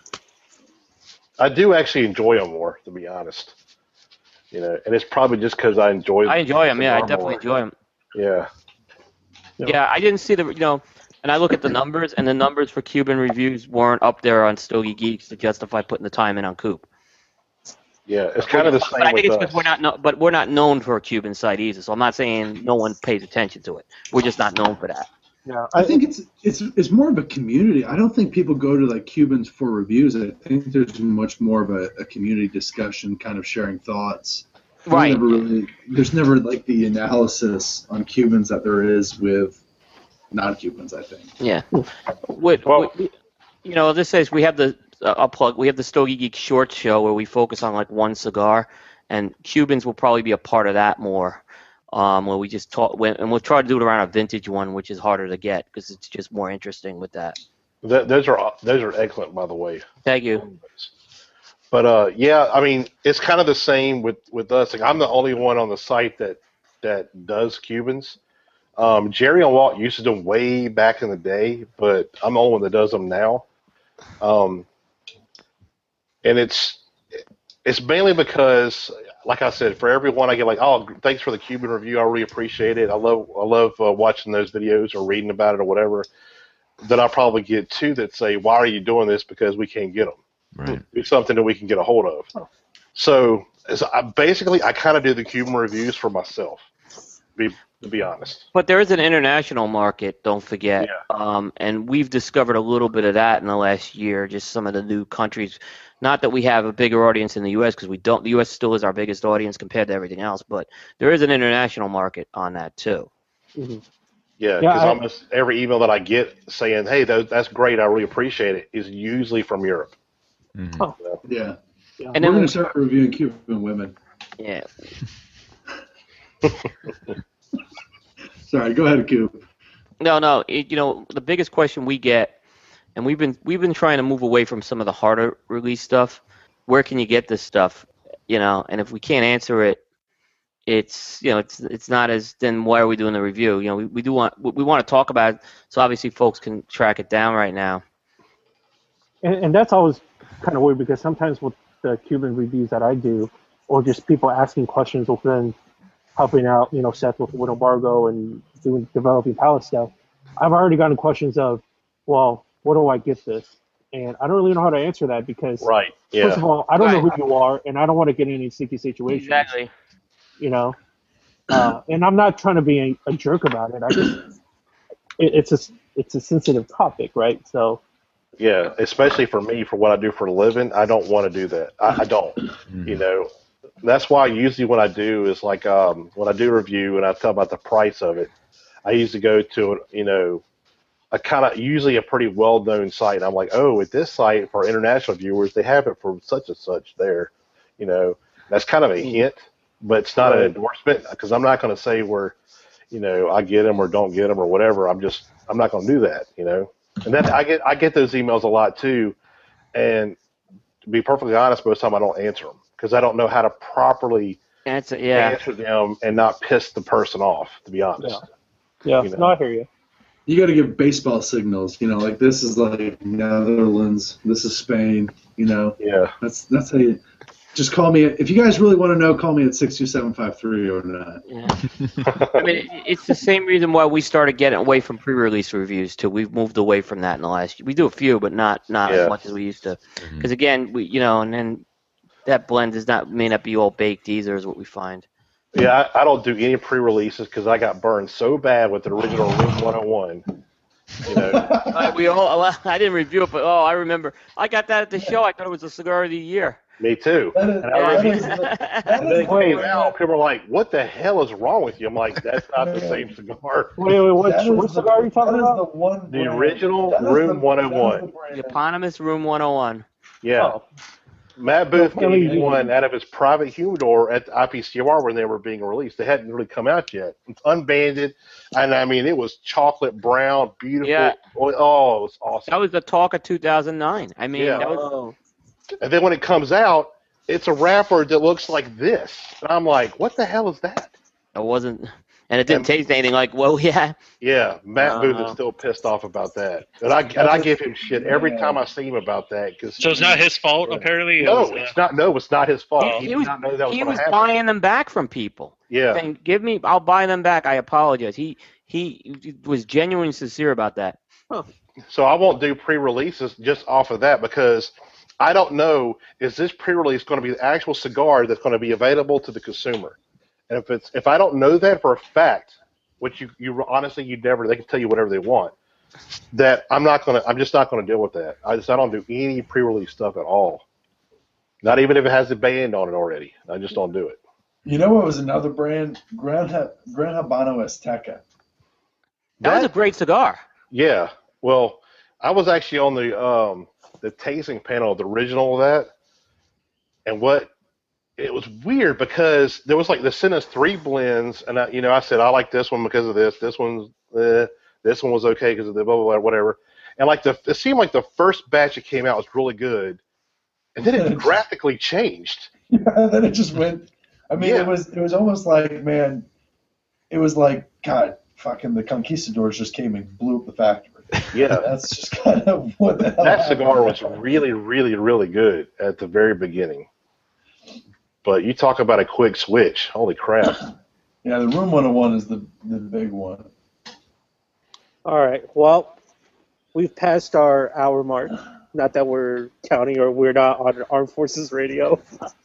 I do actually enjoy them more, to be honest. You know, and it's probably just because I enjoy. I enjoy them. Yeah, I cigar definitely more. enjoy them. Yeah. Yeah. Yeah, I didn't see the, you know, and I look at the numbers, and the numbers for Cuban reviews weren't up there on Stogie Geeks to justify putting the time in on Coop. Yeah. It's kind of the But same I think with it's us. because we're not, no, but we're not known for a Cuban site either. So I'm not saying no one pays attention to it. We're just not known for that. Yeah. I think it's it's it's more of a community. I don't think people go to like Cubans for reviews. I think there's much more of a, a community discussion, kind of sharing thoughts. There's Right. Never really, there's never like the analysis on Cubans that there is with non-Cubans. I think. Yeah. What, Well- what, you know, this says we have the, uh, I'll plug, we have the Stogie Geek short show where we focus on like one cigar, and Cubans will probably be a part of that more. Um, where we just talk, when, and we'll try to do it around a vintage one, which is harder to get because it's just more interesting with that. Th- those are those are excellent, by the way. Thank you. But uh, yeah, I mean, it's kind of the same with, with us. Like, I'm the only one on the site that that does Cubans. Um, Jerry and Walt used to do them way back in the day, but I'm the only one that does them now. Um, and it's it's mainly because, like I said, for everyone I get like, oh, thanks for the Cuban review. I really appreciate it. I love I love uh, watching those videos or reading about it or whatever. Then I'll probably get two that say, why are you doing this? Because we can't get them. Right. Do something that we can get a hold of. So, as I, basically, I kind of do the Cuban reviews for myself, be, to be honest. But there is an international market, don't forget. Yeah. Um, and we've discovered a little bit of that in the last year, just some of the new countries. Not that we have a bigger audience in the U S because we don't. The U S still is our biggest audience compared to everything else, but there is an international market on that too. Mhm. Yeah, Yeah, because I- almost every email that I get saying, hey, that, that's great, I really appreciate it, is usually from Europe. Mhm. Oh. Yeah. Yeah. And We're then, going to start reviewing Cuban women. yeah, Sorry, go ahead, Coop. no, no. It, you know, the biggest question we get, and we've been we've been trying to move away from some of the harder release stuff. Where can you get this stuff? You know, and if we can't answer it, it's you know it's it's not as then why are we doing the review? You know, we, we do want we want to talk about it, so obviously folks can track it down right now. And, and that's always kind of weird because sometimes with the Cuban reviews that I do, or just people asking questions within helping out, you know, Seth with, with embargo and doing developing palette stuff, I've already gotten questions of, well, where do I get this? And I don't really know how to answer that because, Right, yeah. first of all, I don't know Right. who you are, and I don't want to get in any sticky situations. Exactly. You know, uh, and I'm not trying to be a, a jerk about it. I just, it, it's a, it's a sensitive topic, right? So, Yeah, especially for me, for what I do for a living, I don't want to do that. I, I don't. You know, that's why usually what I do is like um, when I do review and I tell about the price of it, I usually go to you know a kind of usually a pretty well known site. And I'm like, oh, at this site for international viewers, they have it for such and such there. You know, that's kind of a hint, but it's not an Right. endorsement because I'm not going to say where you know I get them or don't get them or whatever. I'm just I'm not going to do that. You know. And then I get I get those emails a lot too, and to be perfectly honest, most of the time I don't answer them because I don't know how to properly That's a, yeah. answer them and not piss the person off. To be honest. Yeah, You know. no, I hear you. You got to give baseball signals. You know, like this is like Netherlands. This is Spain. You know, Yeah. that's that's how you. Just call me. If you guys really want to know, call me at six two seven five three or not. Yeah. I mean, it- it's the same reason why we started getting away from pre-release reviews too. We've moved away from that in the last. We do a few, but not not Yeah. as much as we used to. Because again, we you know, and then that blend is not may not be all baked either, is what we find. Yeah, I, I don't do any pre-releases because I got burned so bad with the original Room one oh one. You know, Uh, we all. I didn't review it, but oh, I remember. I got that at the show. I thought it was the cigar of the year. me too. That is, And I that reviewed is it. the, that And then is it the came brand- out. People were like, "What the hell is wrong with you?" I'm like, "That's not the same cigar." Wait, wait, what, that is what the- cigar are you talking that is about? the one. The brand- original that is Room the- one oh that one. is the brand The that- eponymous Room one oh one. Yeah, Oh. Matt Booth No, really, gave me one out of his private humidor at the I P C R when they were being released. They hadn't really come out yet. It's unbanded, and I mean, it was chocolate brown, beautiful. Yeah. Oh, it was awesome. That was the talk of two thousand nine. I mean, Yeah. that was. Oh. And then when it comes out, it's a wrapper that looks like this. And I'm like, what the hell is that? It wasn't, and it didn't And- taste anything like. Well, yeah. Yeah, Matt Uh-huh. Booth is still pissed off about that. And I and I give him shit every time I see him about that. Cause So it's not his fault, Yeah. apparently. It No, was, uh, it's not. No, it's not his fault. Oh. He, He did was- not know that was He going was to happen. buying them back from people. Yeah, Saying, "Give me, I'll buy them back." I apologize. He he was genuinely sincere about that. so I won't do pre-releases just off of that because I don't know, is this pre-release going to be the actual cigar that's going to be available to the consumer? And if it's if I don't know that for a fact, which you, you honestly you never, they can tell you whatever they want, that I'm not gonna I'm just not gonna deal with that. I just I don't do any pre-release stuff at all. Not even if it has a band on it already. I just don't do it. You know what was another brand? Gran, Ha- Gran Habano Azteca. That, was a great cigar. Yeah. Well, I was actually on the um the tasting panel, the original of that, and what it was weird because there was like they sent us three blends, and I, you know, I said I like this one because of this. This one's eh, this one was okay because of the blah blah blah whatever. And like the it seemed like the first batch that came out was really good, and then it graphically changed. Yeah, then it just went. I mean, Yeah. it was it was almost like, man, it was like, God, fucking the Conquistadors just came and blew up the factory. Yeah. That's just kind of what the hell That happened. cigar was really, really, really good at the very beginning. But you talk about a quick switch. Holy crap. Yeah, the Room one oh one is the the big one. All right. Well, we've passed our hour mark. Not that we're counting or we're not on Armed Forces Radio.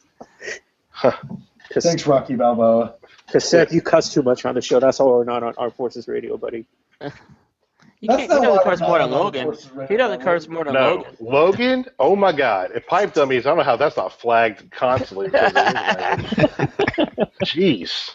Because Thanks, Rocky Balboa. Seth, you cuss too much on the show. That's why we're not on Armed Forces Radio, buddy. He, That's can't, not he why doesn't I'm curse not more on than Armed Logan. Forces Radio. He doesn't curse more than No, Logan. Logan? Oh my God! If pipe dummies, I don't know how that's not flagged constantly. Because of his language. Jeez.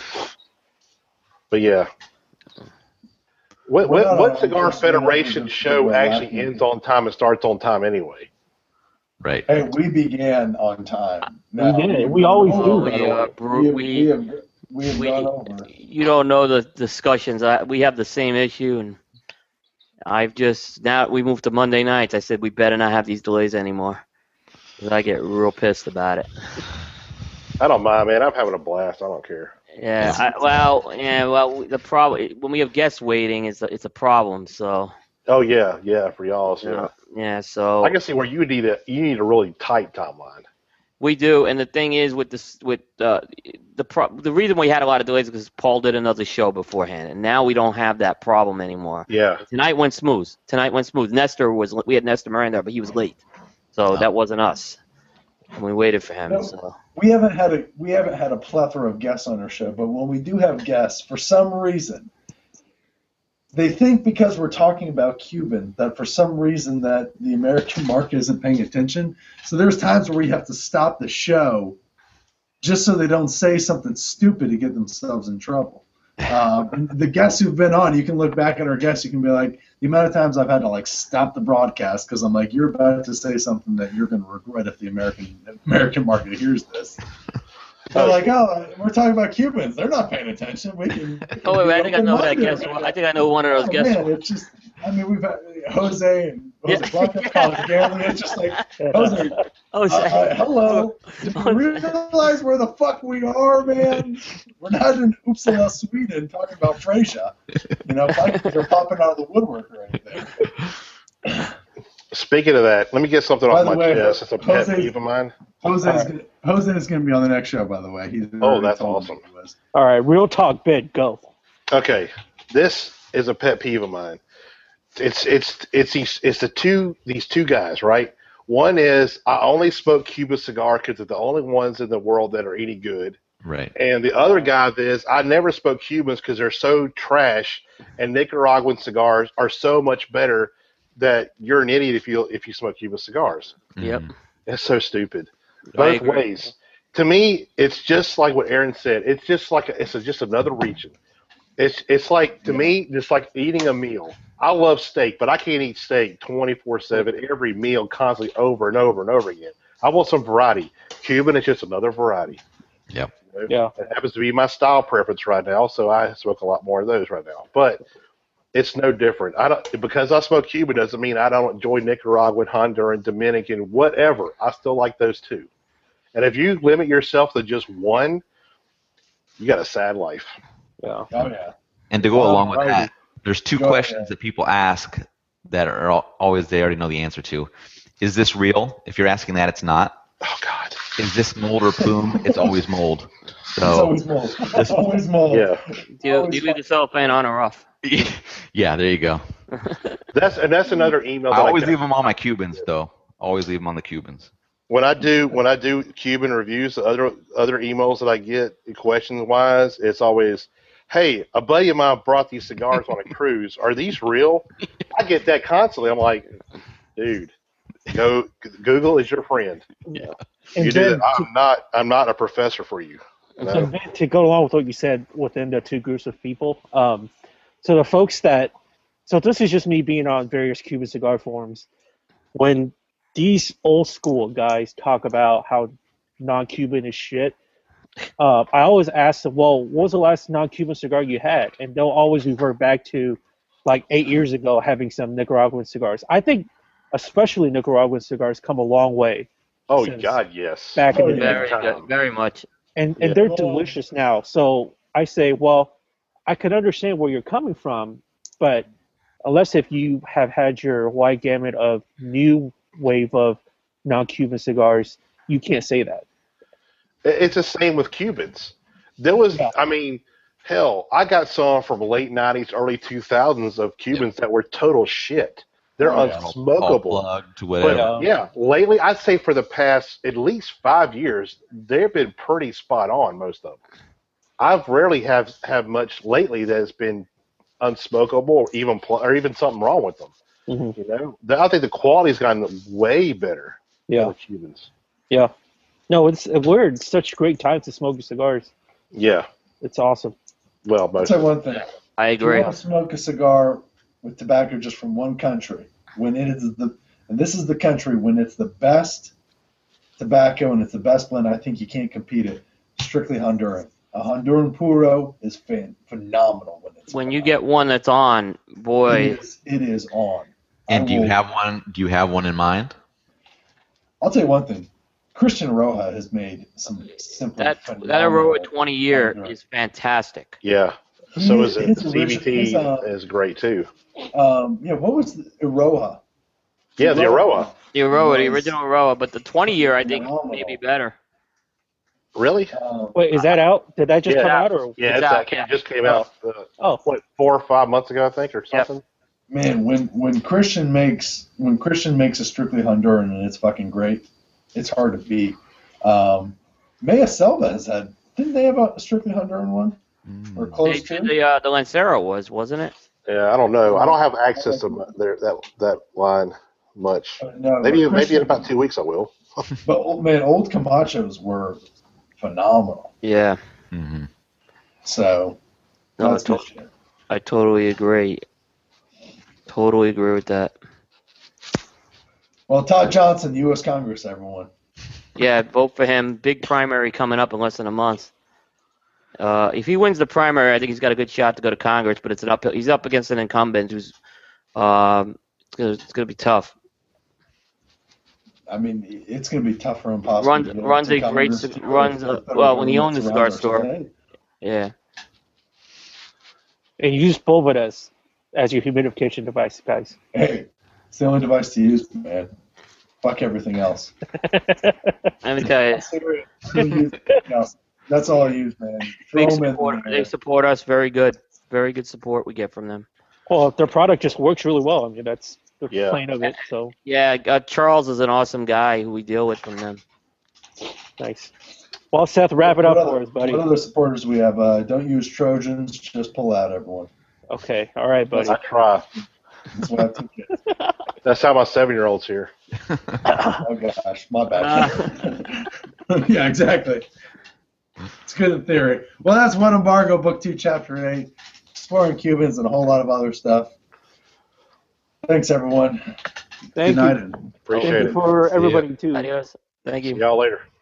But yeah, what We're what, not what on Cigar Armed Forces Radio, Federation we're just- show we're actually laughing. ends on time and starts on time anyway? Right. Hey, we began on time. Now, We did. we've We gone always over. do, Oh, by the yeah, way. bro, We have, we, we have, we have we- gone over. you don't know the discussions. I, we have the same issue, and I've just now we moved to Monday nights. I said we better not have these delays anymore, 'cause I get real pissed about it. I don't mind, man. I'm having a blast. I don't care. Yeah, I, well, yeah, well, the problem when we have guests waiting, it's a, it's a problem. So Oh yeah, yeah, for y'all. So yeah, yeah. So I can see where you need a you need a really tight timeline. we do, and the thing is with this, with uh, the pro- the reason we had a lot of delays is because Paul did another show beforehand, and now we don't have that problem anymore. Yeah. Tonight went smooth. Tonight went smooth. Nestor was we had Nestor Miranda, but he was late, so that wasn't us. And we waited for him. No. So We haven't had a we haven't had a plethora of guests on our show, but when we do have guests, for some reason, they think because we're talking about Cuban that for some reason that the American market isn't paying attention. So there's times where we have to stop the show just so they don't say something stupid to get themselves in trouble. Um, and the guests who've been on, you can look back at our guests, you can be like, the amount of times I've had to like stop the broadcast because I'm like, you're about to say something that you're going to regret if the American American market hears this. They're like, oh, we're talking about Cubans. They're not paying attention. We can. We can oh wait, wait, I think I know that open-minded guest. about I it." think I know one of those Oh, guests. man, it's just. I mean, we've had Jose and Jose Yeah. Blanca, Colin Galley. It's just like Jose. Oh, Uh, so- uh, hello. Do you realize where the fuck we are, man? We're not in Uppsala, Sweden, talking about Frasier. You know, Vikings are popping out of the woodwork or anything. Speaking of that, let me get something By off the my way, chest. It's a pet Jose- peeve of mine. Jose is All gonna, Jose is going to be on the next show, by the way. He's Oh, already that's told me awesome. he was. All right, real talk, bid, go. Okay, this is a pet peeve of mine. It's it's it's these it's the two these two guys, right? One is I only smoke Cuban cigar because they're the only ones in the world that are any good. Right. And the other guy is I never smoke Cubans because they're so trash, and Nicaraguan cigars are so much better that you're an idiot if you if you smoke Cuban cigars. Yep. Mhm. It's so stupid. I Both agree. ways. To me, it's just like what Aaron said. It's just like a, it's a, just another region. It's it's like to me just like eating a meal. I love steak, but I can't eat steak twenty-four seven every meal constantly over and over and over again. I want some variety. Cuban is just another variety. Yep. You know? Yeah. It happens to be my style preference right now, so I smoke a lot more of those right now. But it's no different. I don't because I smoke Cuban doesn't mean I don't enjoy Nicaraguan, Honduran, Dominican, whatever. I still like those too. And if you limit yourself to just one, you got a sad life. Yeah. Oh, yeah. And to go Um, along with alrighty. that, there's two Go questions ahead. that people ask that are al- always they already know the answer to. Is this real? If you're asking that, it's not. Oh God. Is this mold or plume? It's always mold. It's So always mold. It's always mold. Yeah. Do you, Always do you leave the cellophane on or off? yeah, there you go. That's and that's another email I that always I leave them on my Cubans though. Always leave them on the Cubans. when I do when I do Cuban reviews, the other other emails that I get questions wise, it's always, hey, a buddy of mine brought these cigars on a cruise. Are these real? I get that constantly. I'm like, dude, go Google is your friend. And You do then that. I'm not I'm not a professor for you. And No. then to go along with what you said within the two groups of people, um, so the folks that, so this is just me being on various Cuban cigar forums. When these old school guys talk about how non-Cuban is shit, uh, I always ask them, well, what was the last non-Cuban cigar you had? And they'll always revert back to like eight years ago having some Nicaraguan cigars. I think especially Nicaraguan cigars come a long way Oh Since God, yes. back in Oh, the yeah. day. Very time. good. Very much. and Yeah. and they're delicious now. So I say, well, I could understand where you're coming from, but unless if you have had your wide gamut of new wave of non-Cuban cigars, you can't say that. It- It's the same with Cubans. There was, Yeah. I mean, hell, I got some from late nineties, early two thousands of Cubans that were total shit. They're Oh, yeah. All unsmokable. plugged, whatever. But, But yeah, lately, I'd say for the past at least five years, they've been pretty spot on, most of them. I've rarely have, have much lately that has been unsmokable or even pl- or even something wrong with them. Mhm. You know, The- I think the quality's gotten way better Yeah, with Cubans. yeah. No, it's we're in such great times to smoke cigars. Yeah, It's awesome. well, I'll most tell of you them. one thing. I If you agree. want to smoke a cigar with tobacco just from one country, when it is the, and this is the country when it's the best tobacco and it's the best blend, I think you can't compete it. Strictly Honduran. A Honduran puro is fan, phenomenal when it's When you get one that's on, boy, it is, it is on. And I do you will- have one? Do you have one in mind? I'll tell you one thing. Christian Roja has made some simply that phenomenal. that Aroa twenty year Honduran. is fantastic. Yeah. He- So is it. his C B original- T his, uh, is great too. Um, yeah, what was the Iroha? Yeah, the Aroa. The Aroa, the was original Aroa, but the twenty year I think phenomenal. may be better. Really? Um, Wait, is that out? Did that just Yeah. come out, or Yeah, It's it's, out, that yeah. just came out. Uh, oh, what four or five months ago, I think, or Yep. something. man, when when Christian makes when Christian makes a strictly Honduran and it's fucking great, it's hard to beat. Um, Maya Selva has had. Didn't they have a strictly Honduran one or Mm. close They, to? the uh, the Lancero was, wasn't it? Yeah, I don't know. I don't have access to my, their, that that line much. Uh, no, Maybe but maybe in Christian- about two weeks I will. But old- man, old Camachos were phenomenal. Yeah. hmm So No, that's to- good shit. I totally agree. Totally agree with that. Well, Todd Johnson, U S Congress, everyone. Yeah, vote for him. Big primary coming up in less than a month. Uh, if he wins the primary, I think he's got a good shot to go to Congress. But it's an uphill. He's up against an incumbent who's, um, it's gonna, it's gonna be tough. I mean, it's going to be tough for him possibly. Runs to get runs to a come great to ci- the runs a, federal well when he owned government's the around cigar there, store. hey, Yeah. And use Boveda as your humidification device, guys. Hey, it's the only device to use, man. Fuck everything else. Let me tell you, Don't use anything else. That's all I use, man. Throw big 'em in support. there. They support us very good. Very good support we get from them. Well, their product just works really well. I mean, that's the Yeah. plain of it. So Yeah, uh, Charles is an awesome guy who we deal with from them. nice. Well, Seth, wrap it up What for other- us, buddy. What other supporters we have? Uh, don't use Trojans. Just pull out, everyone. Okay. All right, buddy. I try. That's what I have two kids. That's how my seven-year-old's here. Oh gosh, my bad. Yeah, exactly. It's good in theory. Well, that's One Embargo, Book Two, Chapter Eight, exploring Cubans and a whole lot of other stuff. Thanks, everyone. Thank good night. you. And Appreciate Thank you it. for See ya. everybody too. Adios. Thank you. See y'all later.